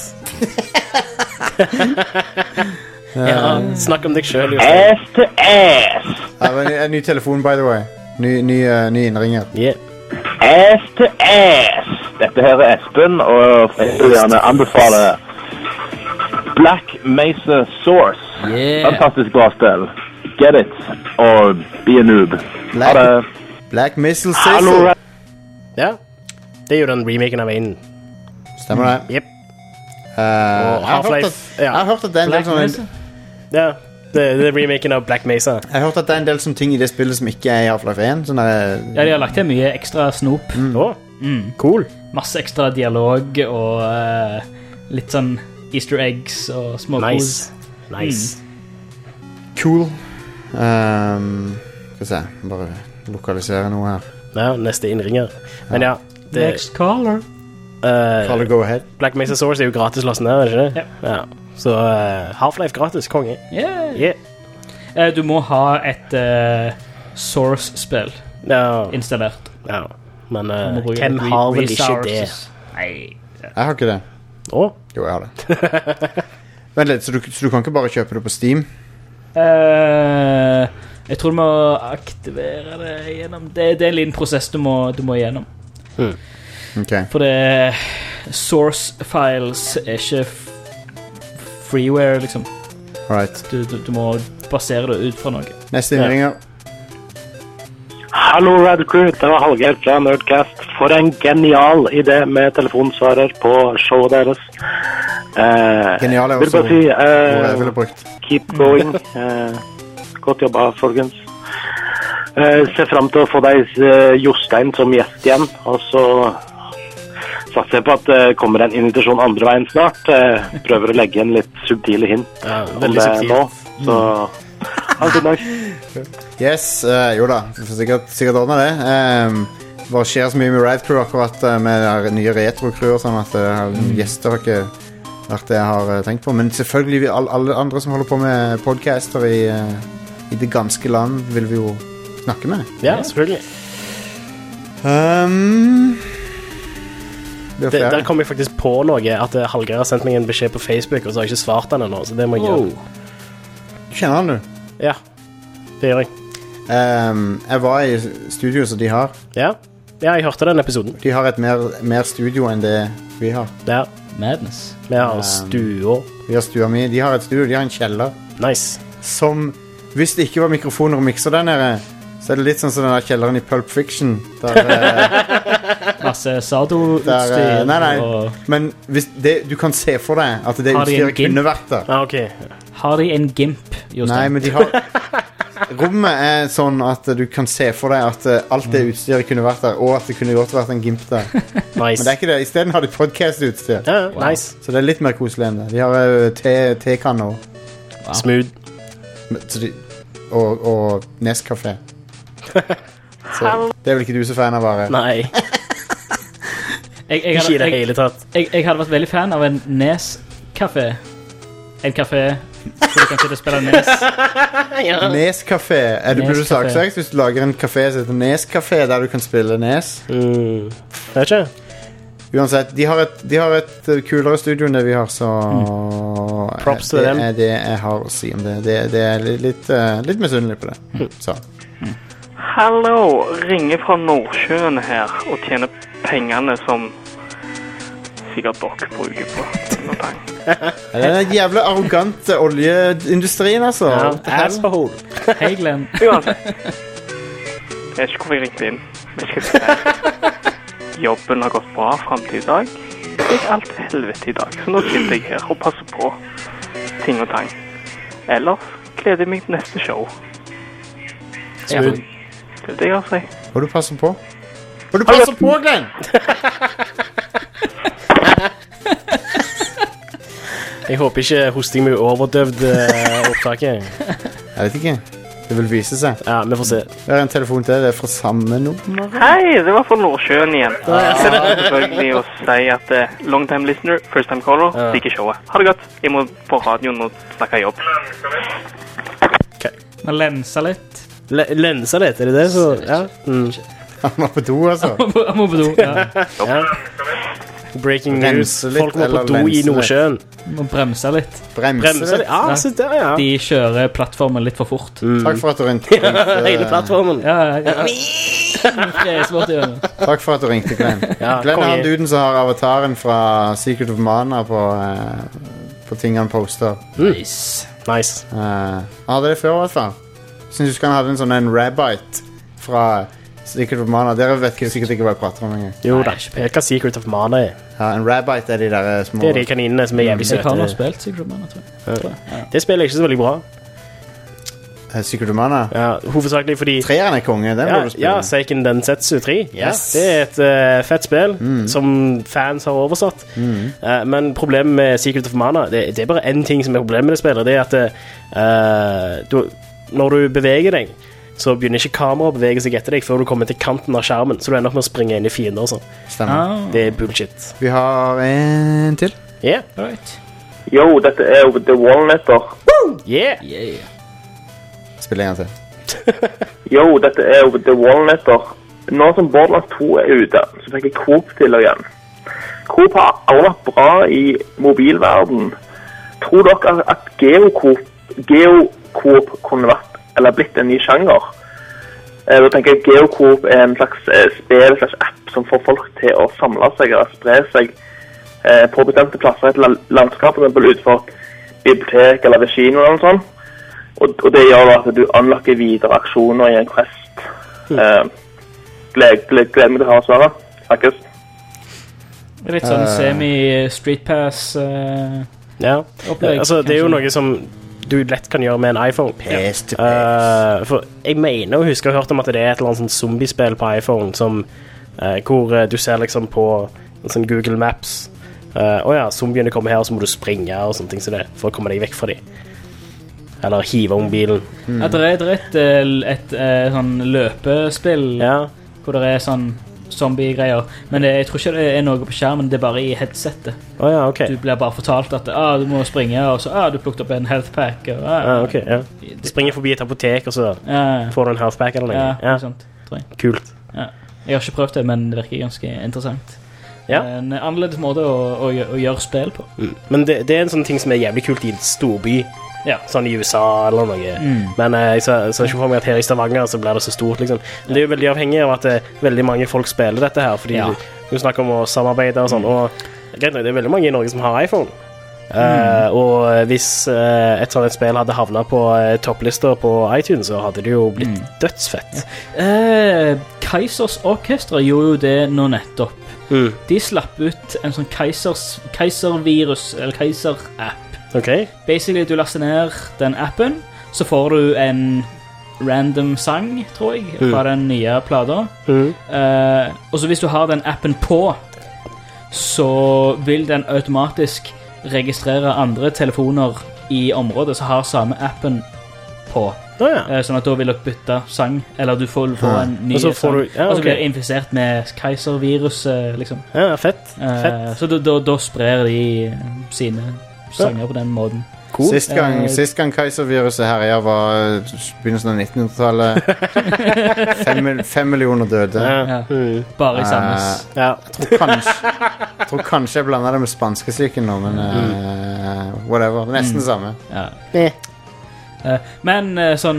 Snakk om deg selv. Ass to ass. En ny telefon, by the way. Ny innringer. Ass to ass. Dette her er Espen, og jeg vil gjerne anbefale Black Mesa Source. Fantastisk bra spill. Get it, or be a noob. Black Missile Sizzle. Ja, det er jo den remaken av en. Stemmer det? Yep. Half-Life. Jeg har hørt at det er en del sånn... Ja, det er remaken av Black Mesa. Jeg har hørt at det er en del sånne ting i det spillet som ikke er i Half-Life 1. Sånn ja, de har lagt til mye ekstra snop. Cool. Masse ekstra dialog og litt sånn Easter eggs og små nice. Cool. Skal vi se, bare lokalisere noe her. Ja, neste innringer. Men ja, next caller. Caller, go ahead. Black Mesa Source er jo gratis lasten her, ikke det? Ja. Så Half-Life gratis, konge. Du må ha et Source-spill installert. Ja, men hvem har vel ikke det? Nei. Jeg har ikke det. Jo, jeg har det. Vent litt, så du kan ikke bare kjøpe det på Steam? Jeg tror du må aktivere det gjennom. Det er en liten prosess du må gjennom. For det source files er ikke freeware, liksom. Right. Du må basere det ut fra noe. Neste innringer. Hallo, Rad Crew. Det var Hallgeir fra Nerdcast. For en genial idé med telefonsvarer på showet deres. Genial er også hvor jeg ville brukt. Keep going. Godt jobba, folkens. Ser frem til å få deg Jostein som gjest igjen, og så satser jeg på at det kommer en invitasjon andre veien snart. Prøver å legge en litt subtile hint om det nå, så ha en god dag. Yes, jo da, vi får sikkert ordne det. Bare skjer så mye med Rad Crew akkurat med nye retro-crew og sånn, at gjester har ikke vært det jeg har tenkt på, men selvfølgelig alle andre som holder på med podcaster i det ganske land vil vi jo snakke med. Ja, selvfølgelig. Der kom jeg faktisk på noe, at Hallgeir har sendt meg en beskjed på Facebook, og så har jeg ikke svart den ennå, så det må jeg gjøre. Du kjenner han, du? Ja, det gjør jeg. Jeg var i studio som de har. Ja, jeg hørte den episoden. De har et mer studio enn det vi har. Ja. Madness. Vi har stua. Vi har stua mi. De har et studio, de har en kjeller. Nice. Som, hvis det ikke var mikrofoner og mikser der nede, så er det litt sånn som den der kjelleren i Pulp Fiction. Der, masse Sado-utstyr. Nei, men hvis det, du kan se for deg at det utstyret kunne vært der. Ah, okay. Har de en gimp, Jostein? Nei, men de har... Rommet er sånn at du kan se for deg at alt det utstyret kunne vært der, og at det kunne godt vært en gimp der. Nice. Men det er ikke det. I stedet har de podcast-utstyr. Ja, nice. Så det er litt mer koselig enn det. De har tekanner. Wow. Smooth. Og Nescafé. Så det er vel ikke du så fan av, bare? Nei. Ikke i det hele tatt. Jeg hadde vært veldig fan av en Nes-café. En café hvor du kan sitte og spille Nes. Ja. Nes-café. Burde du saksøkt hvis du lager en café som heter Nes-café, der du kan spille Nes? Vet ikke. Uansett, de har et kulere studio enn det vi har, så props til dem. Det er det jeg har å si om det. Det er litt misunnelig på det. Så. Hallo, ringer fra Nordsjøen her og tjener pengene som sikkert dere bruker på noe tang. Det er den jævla arrogante oljeindustrien, altså. Ja, asshole. Hei, Glenn. Uansett. Jeg vet ikke hvorfor jeg ringte inn. Men jeg skal si jobben har gått bra frem til i dag. Det gikk alt til helvete i dag, så nå sitter jeg her og passer på ting og tang. Ellers gleder jeg meg til neste show. Ja. Det er det jeg har å si. Hva du passer på? Hva du passer på, Glenn? Jeg håper ikke hosting med overdøvd opptaket. Jeg vet ikke. Det vil vise seg. Ja, vi får se. Det er en telefon til, det er fra samme nummer. Hei, det var fra Nordsjøen igjen. Så det er selvfølgelig å si at long time listener, first time caller, liker showet. Ha det godt. Jeg må på radioen og snakke jobb. Okay. Må lense litt. Lense litt, er det det? Så, ja. Han må på do, altså. Han må på do, ja. Ja. Breaking news. Folk må på do i Nordsjøen. Må bremse litt. Bremse litt? Ja, så der, ja. De kjører plattformen litt for fort. Takk for at du ringte. Hele plattformen. Ja. Takk for at du ringte, Glenn. Glenn er han duden som har avataren fra Secret of Mana på tingene han poster. Nice. Han hadde det før, i hvert fall. Synes du husker han hadde en sånn Rabbite fra Secret of Mana. Dere vet sikkert ikke hva jeg prater om engang. Jo da, jeg vet hva Secret of Mana er. Ja, en Rabbite er de der små... Det er de kaninene som er jævlig søte. Jeg har nå spilt Secret of Mana, tror jeg. Det spiller ikke så veldig bra. Secret of Mana? Ja, hovedsakelig fordi... Treeren er konge, den må du spille. Ja, Seiken Densetsu 3. Yes. Det er et fett spill som fans har oversatt. Men problemet med Secret of Mana, det er bare en ting som er problemet med det spillet. Det er at når du beveger deg, så begynner ikke kameraet å bevege seg etter deg før du kommer til kanten av skjermen, så du ender opp med å springe inn i fiender og sånn. Stemmer. Det er bullshit. Vi har en til. Yeah. Right. Yo, dette er The Wallnetter. Yeah. Spill en gang til. Yo, dette er The Wallnetter. Nå som Borderlands 2 er ute, så fikk jeg Coop til igjen. Coop har aldri vært bra i mobilverden. Tror dere at Geocoop kunne vært eller blitt en ny sjanger? Da tenker jeg Geocoop er en slags spill/app som får folk til å samle seg og spre seg på bestemte plasser i et landskap, for eksempel utenfor bibliotek eller ved kino eller noe sånt. Og det gjør at du unlocker videre aksjoner i en quest. Gleder meg til å høre svaret. Takkes. Litt sånn semi-street pass ja, altså det er jo noe som du lett kan gjøre med en iPhone. For jeg mener å huske å ha hørt om at det er et eller annet sånn zombiespill på iPhone som, hvor du ser liksom på sånn Google Maps ja, zombiene kommer her, og så må du springe og sånne ting så det, for å komme deg vekk fra dem. Eller hive om bilen. Ja, det er et sånn løpespill hvor det er sånn zombie-greier, men jeg tror ikke det er noe på skjermen, det er bare i headsetet. Okay. Du blir bare fortalt at du må springe, og så du plukket opp en health pack. Og, Du springer forbi et apotek, og så får du en health pack eller noe. Ja, sånt, tror jeg. Kult. Ja. Jeg har ikke prøvd det, men det virker ganske interessant. En annerledes måte å gjøre spill på. Men det er en sånn ting som er jævlig kult i en storby. sånn i USA eller noe. Men jeg ser ikke for meg at her i Stavanger så blir det så stort, liksom. Men det er jo veldig avhengig av at veldig mange folk spiller dette her, fordi du snakker om å samarbeide og sånn, og greit nok, det er veldig mange i Norge som har iPhone. Og hvis et sånt spill hadde havnet på topplister på iTunes, så hadde det jo blitt dødsfett. Kaizers Orkestra gjorde jo det nå nettopp. De slapp ut en sånn Kaiser-virus, eller Kaiser-app. Basically, du laster ned den appen, så får du en random sang, tror jeg, fra den nye plata. Og så hvis du har den appen på, så vil den automatisk registrere andre telefoner i området som har samme appen på. Sånn at da vil dere bytte sang, eller du får en ny sang. Og så blir det infisert med Kaiser-virus, liksom. Ja, fett. Så da sprer de sine sanger på den måten. Cool. Sist gang Kaiser-viruset her var begynnelsen av 1900-tallet. 5 millioner døde. Bare i Sandnes. Jeg tror kanskje jeg blandet det med spanskesyken nå, men whatever. Nesten det samme. Men sånn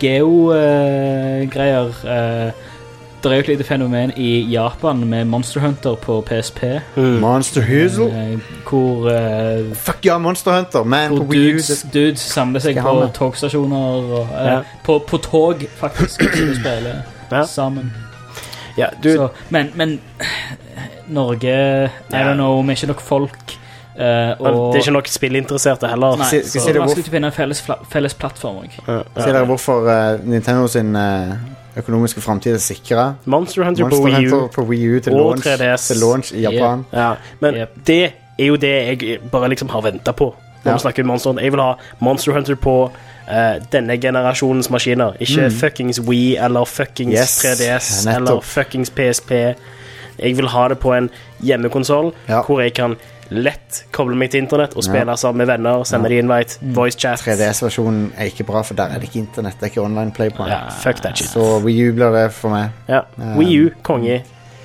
geo-greier det er jo et lite fenomen i Japan med Monster Hunter på PSP. Monster Huzzle? Hvor fuck ja, Monster Hunter, man, på Wii U. Dudes samler seg på togstasjoner og, på tog, faktisk, som du spiller sammen. Så, men Norge, I don't know, vi er ikke nok folk. Og det er ikke nok spillinteresserte heller. Nei, så det er vanskelig å finne en felles plattform. Sier dere hvorfor Nintendo sin økonomiske fremtid er sikret? Monster Hunter på Wii U til launch i Japan. Men det er jo det jeg bare liksom har ventet på når vi snakker om Monster Hunter. Jeg vil ha Monster Hunter på denne generasjonens maskiner, ikke fuckings Wii eller fuckings 3DS eller fuckings PSP. Jeg vil ha det på en hjemmekonsol hvor jeg kan lett koble meg til internett og spille sammen med venner, sende de invite, voice chat. 3DS-versjonen er ikke bra, for der er det ikke internett, det er ikke online play på den. Fuck that shit. Så Wii U blir det for meg. Wii U, konge.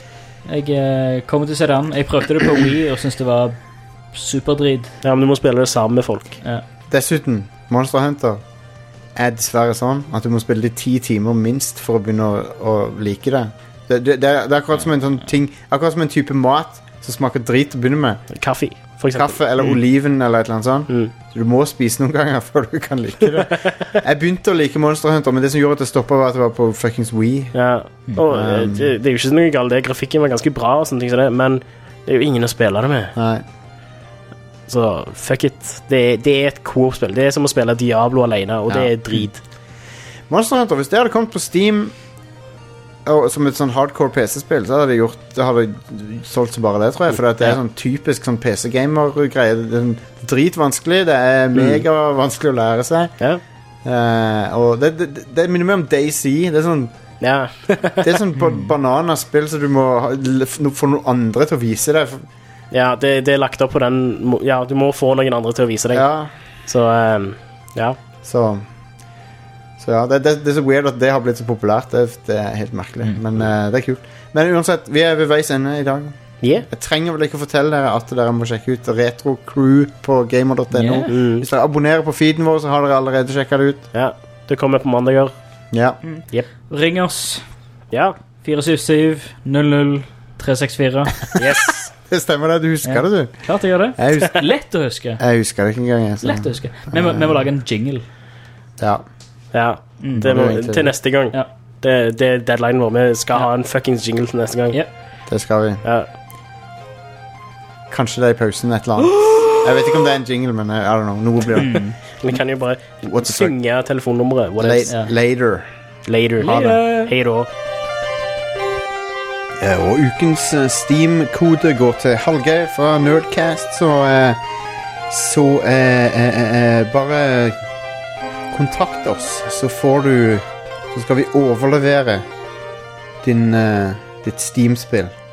Jeg kommer til å se den. Jeg prøvde det på Wii og synes det var superdrid. Ja, men du må spille det sammen med folk. Dessuten, Monster Hunter er dessverre sånn at du må spille det 10 timer minst for å begynne å like det. Det er akkurat som en sånn ting, akkurat som en type mat som smaker drit å begynne med. Kaffe, for eksempel. Kaffe eller oliven eller et eller annet sånt. Så du må spise noen ganger før du kan like det. Jeg begynte å like Monster Hunter, men det som gjorde at det stoppet var at det var på fuckings Wii. Og det er jo ikke noe galt, grafikken var ganske bra og sånne ting som det, men det er jo ingen å spille det med. Så fuck it. Det er et co-op-spill. Det er som å spille Diablo alene, og det er drit. Monster Hunter, hvis det hadde kommet på Steam som et sånn hardcore PC-spill, så hadde det solgt så bare det, tror jeg, for det er sånn typisk sånn PC-gamer-greie. Det er dritvanskelig, det er mega vanskelig å lære seg. Og det minner meg om DayZ. Det er sånn det er sånn bananaspill, så du må få noen andre til å vise deg. Ja, det er lagt opp på den. Ja, du må få noen andre til å vise deg. Så ja, det er så weird at det har blitt så populært. Det er helt merkelig, men det er kult. Men uansett, vi er ved veis ende i dag. Jeg trenger vel ikke å fortelle dere at dere må sjekke ut Retro Crew på gamer.no. Hvis dere abonnerer på feeden vår, så har dere allerede sjekket det ut. Det kommer på mandager. Ring oss 477-00-364. Det stemmer det, du husker det, du. Klart jeg gjør det. Lett å huske. Jeg husker det ikke engang. Lett å huske. Vi må lage en jingle. Til neste gang. Det er deadline vår. Vi skal ha en fuckings jingle til neste gang. Det skal vi. Kanskje det er i pausen et eller annet. Jeg vet ikke om det er en jingle, men I don't know. Noe blir det. Vi kan jo bare synge telefonnummeret. Later. Hei da. Og ukens Steam-kode går til Hallgeir fra Nerdcast, så bare kontakt oss, så skal vi overlevere ditt Steam-spill.